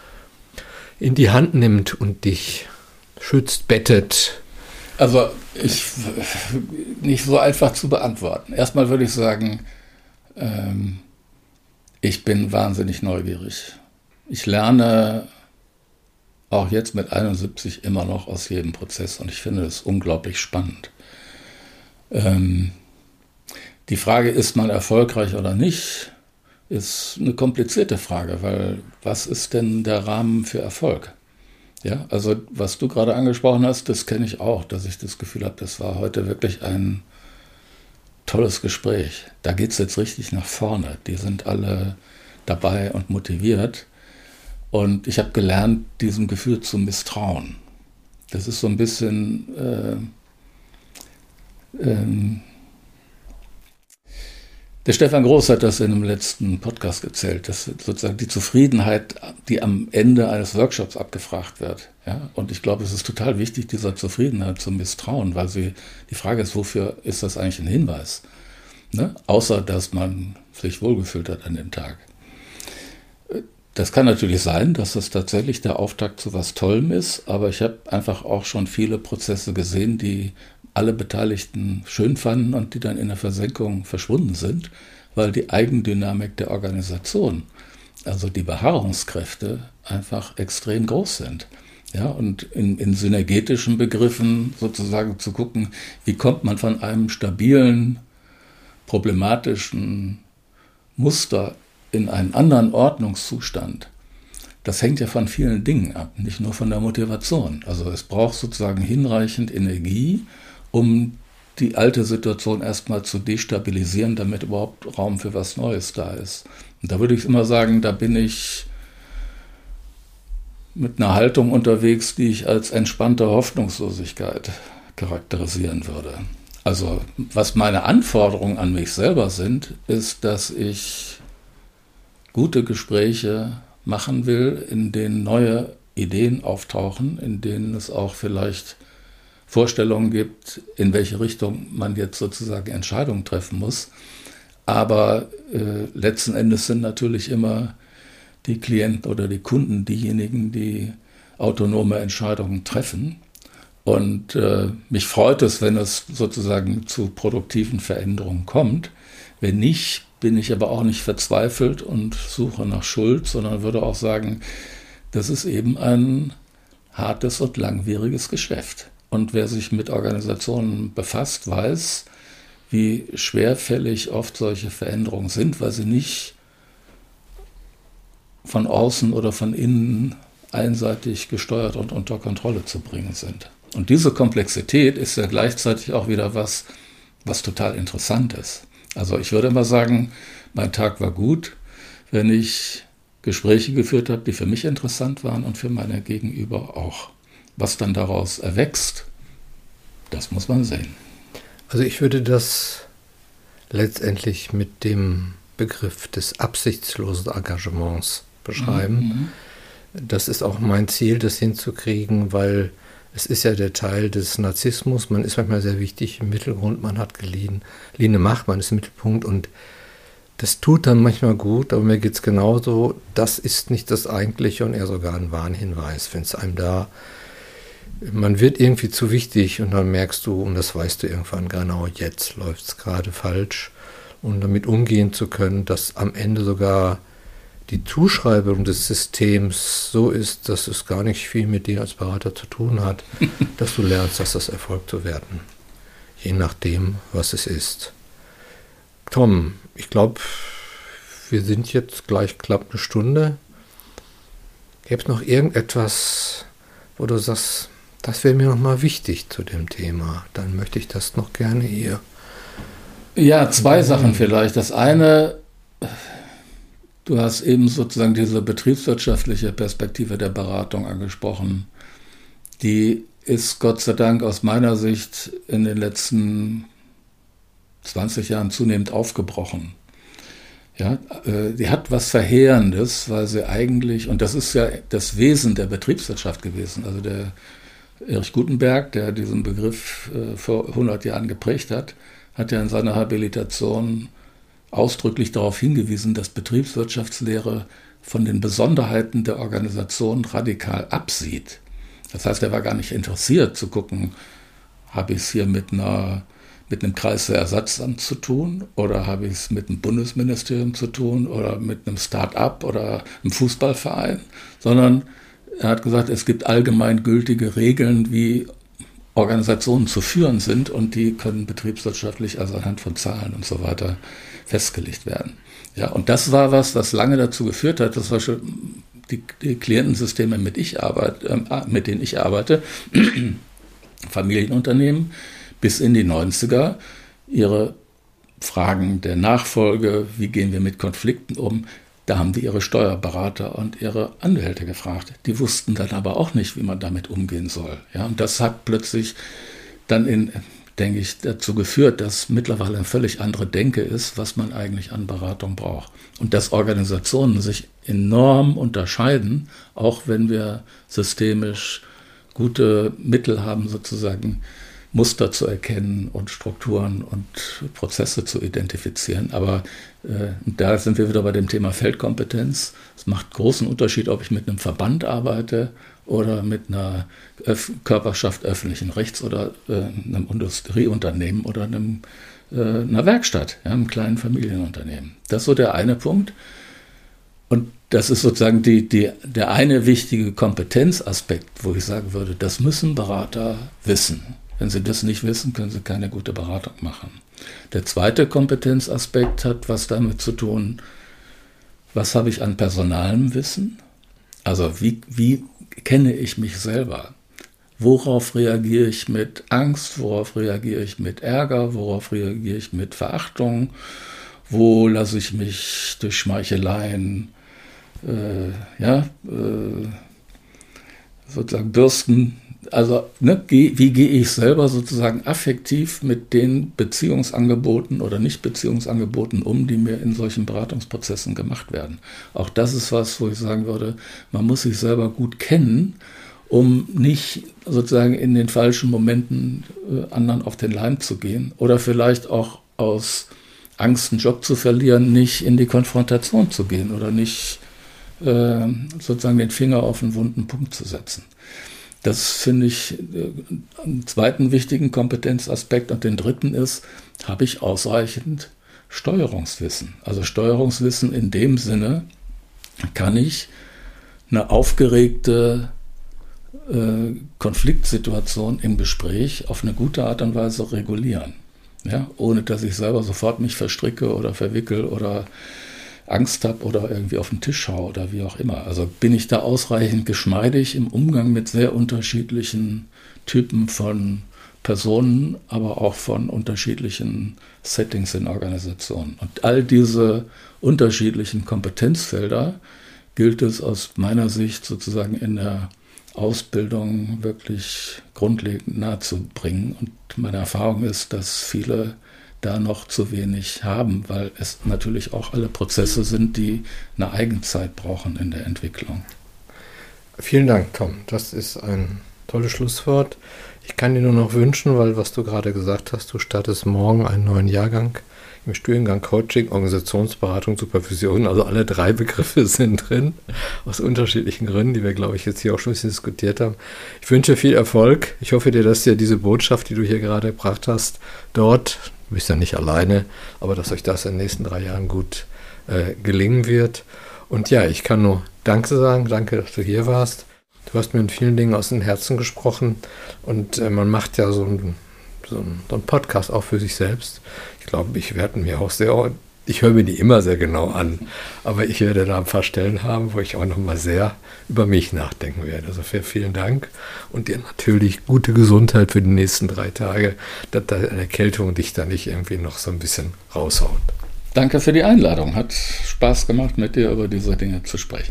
A: in die Hand nimmt und dich schützt, bettet?
B: Also ich, nicht so einfach zu beantworten. Erstmal würde ich sagen, ähm, ich bin wahnsinnig neugierig. Ich lerne auch jetzt mit einundsiebzig immer noch aus jedem Prozess und ich finde es unglaublich spannend. Ähm, Die Frage, ist man erfolgreich oder nicht, ist eine komplizierte Frage, weil was ist denn der Rahmen für Erfolg? Ja, also was du gerade angesprochen hast, das kenne ich auch, dass ich das Gefühl habe, das war heute wirklich ein tolles Gespräch. Da geht es jetzt richtig nach vorne. Die sind alle dabei und motiviert. Und ich habe gelernt, diesem Gefühl zu misstrauen. Das ist so ein bisschen... Äh, ähm, Der Stefan Groß hat das in einem letzten Podcast erzählt, dass sozusagen die Zufriedenheit, die am Ende eines Workshops abgefragt wird. Ja? Und ich glaube, es ist total wichtig, dieser Zufriedenheit zu misstrauen, weil sie, die Frage ist, wofür ist das eigentlich ein Hinweis? Ne? Außer, dass man sich wohlgefühlt hat an dem Tag. Das kann natürlich sein, dass das tatsächlich der Auftakt zu was Tollem ist, aber ich habe einfach auch schon viele Prozesse gesehen, die alle Beteiligten schön fanden und die dann in der Versenkung verschwunden sind, weil die Eigendynamik der Organisation, also die Beharrungskräfte, einfach extrem groß sind. Ja, und in, in synergetischen Begriffen sozusagen zu gucken, wie kommt man von einem stabilen, problematischen Muster in einen anderen Ordnungszustand. Das hängt ja von vielen Dingen ab, nicht nur von der Motivation. Also es braucht sozusagen hinreichend Energie, um die alte Situation erstmal zu destabilisieren, damit überhaupt Raum für was Neues da ist. Und da würde ich immer sagen, da bin ich mit einer Haltung unterwegs, die ich als entspannte Hoffnungslosigkeit charakterisieren würde. Also was meine Anforderungen an mich selber sind, ist, dass ich gute Gespräche machen will, in denen neue Ideen auftauchen, in denen es auch vielleicht Vorstellungen gibt, in welche Richtung man jetzt sozusagen Entscheidungen treffen muss. Aber äh, letzten Endes sind natürlich immer die Klienten oder die Kunden diejenigen, die autonome Entscheidungen treffen. Und äh, mich freut es, wenn es sozusagen zu produktiven Veränderungen kommt. Wenn nicht, bin ich aber auch nicht verzweifelt und suche nach Schuld, sondern würde auch sagen, das ist eben ein hartes und langwieriges Geschäft. Und wer sich mit Organisationen befasst, weiß, wie schwerfällig oft solche Veränderungen sind, weil sie nicht von außen oder von innen einseitig gesteuert und unter Kontrolle zu bringen sind. Und diese Komplexität ist ja gleichzeitig auch wieder was, was total interessant ist. Also ich würde mal sagen, mein Tag war gut, wenn ich Gespräche geführt habe, die für mich interessant waren und für meine Gegenüber auch. Was dann daraus erwächst, das muss man sehen.
A: Also ich würde das letztendlich mit dem Begriff des absichtslosen Engagements beschreiben. Mhm. Das ist auch mein Ziel, das hinzukriegen, weil es ist ja der Teil des Narzissmus. Man ist manchmal sehr wichtig im Mittelgrund, man hat geliehen, geliehene Macht, man ist im Mittelpunkt und das tut dann manchmal gut, aber mir geht es genauso, das ist nicht das Eigentliche und eher sogar ein Warnhinweis, wenn es einem da, man wird irgendwie zu wichtig und dann merkst du, und das weißt du irgendwann genau, jetzt läuft es gerade falsch und damit umgehen zu können, dass am Ende sogar die Zuschreibung des Systems so ist, dass es gar nicht viel mit dir als Berater zu tun hat, dass du lernst, dass das Erfolg zu werden, je nachdem, was es ist. Tom, ich glaube, wir sind jetzt gleich knapp eine Stunde. Gäbe es noch irgendetwas, wo du sagst, das wäre mir nochmal wichtig zu dem Thema? Dann möchte ich das noch gerne hier.
B: Ja, zwei Sachen vielleicht. Das eine, du hast eben sozusagen diese betriebswirtschaftliche Perspektive der Beratung angesprochen. Die ist Gott sei Dank aus meiner Sicht in den letzten zwanzig Jahren zunehmend aufgebrochen. Ja, äh, die hat was Verheerendes, weil sie eigentlich, und das ist ja das Wesen der Betriebswirtschaft gewesen, also der Erich Gutenberg, der diesen Begriff äh, vor hundert Jahren geprägt hat, hat ja in seiner Habilitation ausdrücklich darauf hingewiesen, dass Betriebswirtschaftslehre von den Besonderheiten der Organisation radikal absieht. Das heißt, er war gar nicht interessiert zu gucken, habe ich es hier mit einer mit einem Kreiseersatzamt zu tun oder habe ich es mit einem Bundesministerium zu tun oder mit einem Start-up oder einem Fußballverein, sondern er hat gesagt, es gibt allgemein gültige Regeln, wie Organisationen zu führen sind und die können betriebswirtschaftlich, also anhand von Zahlen und so weiter, festgelegt werden. Ja, und das war was, was lange dazu geführt hat, dass zum die, die Klientensysteme, mit, ich arbeite, äh, mit denen ich arbeite, Familienunternehmen, bis in die neunziger ihre Fragen der Nachfolge, wie gehen wir mit Konflikten um, da haben die ihre Steuerberater und ihre Anwälte gefragt. Die wussten dann aber auch nicht, wie man damit umgehen soll. Ja, und das hat plötzlich dann, in, denke ich, dazu geführt, dass mittlerweile eine völlig andere Denke ist, was man eigentlich an Beratung braucht. Und dass Organisationen sich enorm unterscheiden, auch wenn wir systemisch gute Mittel haben, sozusagen Muster zu erkennen und Strukturen und Prozesse zu identifizieren. Aber äh, da sind wir wieder bei dem Thema Feldkompetenz. Es macht großen Unterschied, ob ich mit einem Verband arbeite oder mit einer Öf- Körperschaft öffentlichen Rechts oder äh, einem Industrieunternehmen oder einem, äh, einer Werkstatt, ja, einem kleinen Familienunternehmen. Das ist so der eine Punkt. Und das ist sozusagen die, die, der eine wichtige Kompetenzaspekt, wo ich sagen würde, das müssen Berater wissen. Wenn sie das nicht wissen, können sie keine gute Beratung machen. Der zweite Kompetenzaspekt hat was damit zu tun, was habe ich an personalem Wissen? Also wie, wie kenne ich mich selber? Worauf reagiere ich mit Angst? Worauf reagiere ich mit Ärger? Worauf reagiere ich mit Verachtung? Wo lasse ich mich durch Schmeicheleien äh, ja, äh, sozusagen bürsten? Also ne, wie gehe ich selber sozusagen affektiv mit den Beziehungsangeboten oder Nicht-Beziehungsangeboten um, die mir in solchen Beratungsprozessen gemacht werden. Auch das ist was, wo ich sagen würde, man muss sich selber gut kennen, um nicht sozusagen in den falschen Momenten äh, anderen auf den Leim zu gehen oder vielleicht auch aus Angst, einen Job zu verlieren, nicht in die Konfrontation zu gehen oder nicht äh, sozusagen den Finger auf einen wunden Punkt zu setzen. Das finde ich äh, einen zweiten wichtigen Kompetenzaspekt. Und den dritten ist, habe ich ausreichend Steuerungswissen. Also Steuerungswissen in dem Sinne, kann ich eine aufgeregte äh, Konfliktsituation im Gespräch auf eine gute Art und Weise regulieren. Ja, ohne dass ich selber sofort mich verstricke oder verwickel oder Angst habe oder irgendwie auf den Tisch haue oder wie auch immer. Also bin ich da ausreichend geschmeidig im Umgang mit sehr unterschiedlichen Typen von Personen, aber auch von unterschiedlichen Settings in Organisationen. Und all diese unterschiedlichen Kompetenzfelder gilt es aus meiner Sicht sozusagen in der Ausbildung wirklich grundlegend nahezubringen. Und meine Erfahrung ist, dass viele da noch zu wenig haben, weil es natürlich auch alle Prozesse sind, die eine Eigenzeit brauchen in der Entwicklung.
A: Vielen Dank, Tom. Das ist ein tolles Schlusswort. Ich kann dir nur noch wünschen, weil was du gerade gesagt hast, du startest morgen einen neuen Jahrgang im Studiengang Coaching, Organisationsberatung, Supervision, also alle drei Begriffe sind drin, aus unterschiedlichen Gründen, die wir, glaube ich, jetzt hier auch schon ein bisschen diskutiert haben. Ich wünsche viel Erfolg. Ich hoffe dir, dass dir diese Botschaft, die du hier gerade gebracht hast, dort, du bist ja nicht alleine, aber dass euch das in den nächsten drei Jahren gut äh, gelingen wird. Und ja, ich kann nur Danke sagen, danke, dass du hier warst. Du hast mir in vielen Dingen aus dem Herzen gesprochen und äh, man macht ja so ein So ein, so ein Podcast auch für sich selbst. Ich glaube, ich werde mir auch sehr, ich höre mir die immer sehr genau an, aber ich werde da ein paar Stellen haben, wo ich auch nochmal sehr über mich nachdenken werde. Also vielen Dank und dir natürlich gute Gesundheit für die nächsten drei Tage, dass da eine Erkältung dich da nicht irgendwie noch so ein bisschen raushaut.
B: Danke für die Einladung. Hat Spaß gemacht, mit dir über diese Dinge zu sprechen.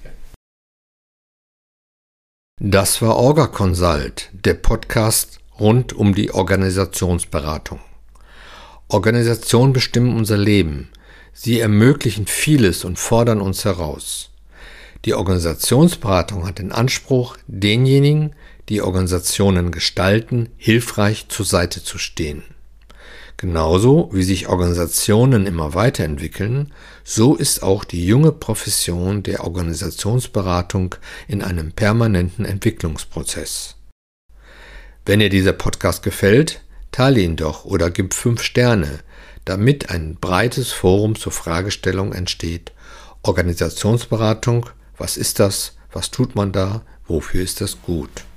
A: Das war Orga Consult, der Podcast rund um die Organisationsberatung. Organisationen bestimmen unser Leben. Sie ermöglichen vieles und fordern uns heraus. Die Organisationsberatung hat den Anspruch, denjenigen, die Organisationen gestalten, hilfreich zur Seite zu stehen. Genauso wie sich Organisationen immer weiterentwickeln, so ist auch die junge Profession der Organisationsberatung in einem permanenten Entwicklungsprozess. Wenn dir dieser Podcast gefällt, teile ihn doch oder gib fünf Sterne, damit ein breites Forum zur Fragestellung entsteht. Organisationsberatung, was ist das, was tut man da, wofür ist das gut?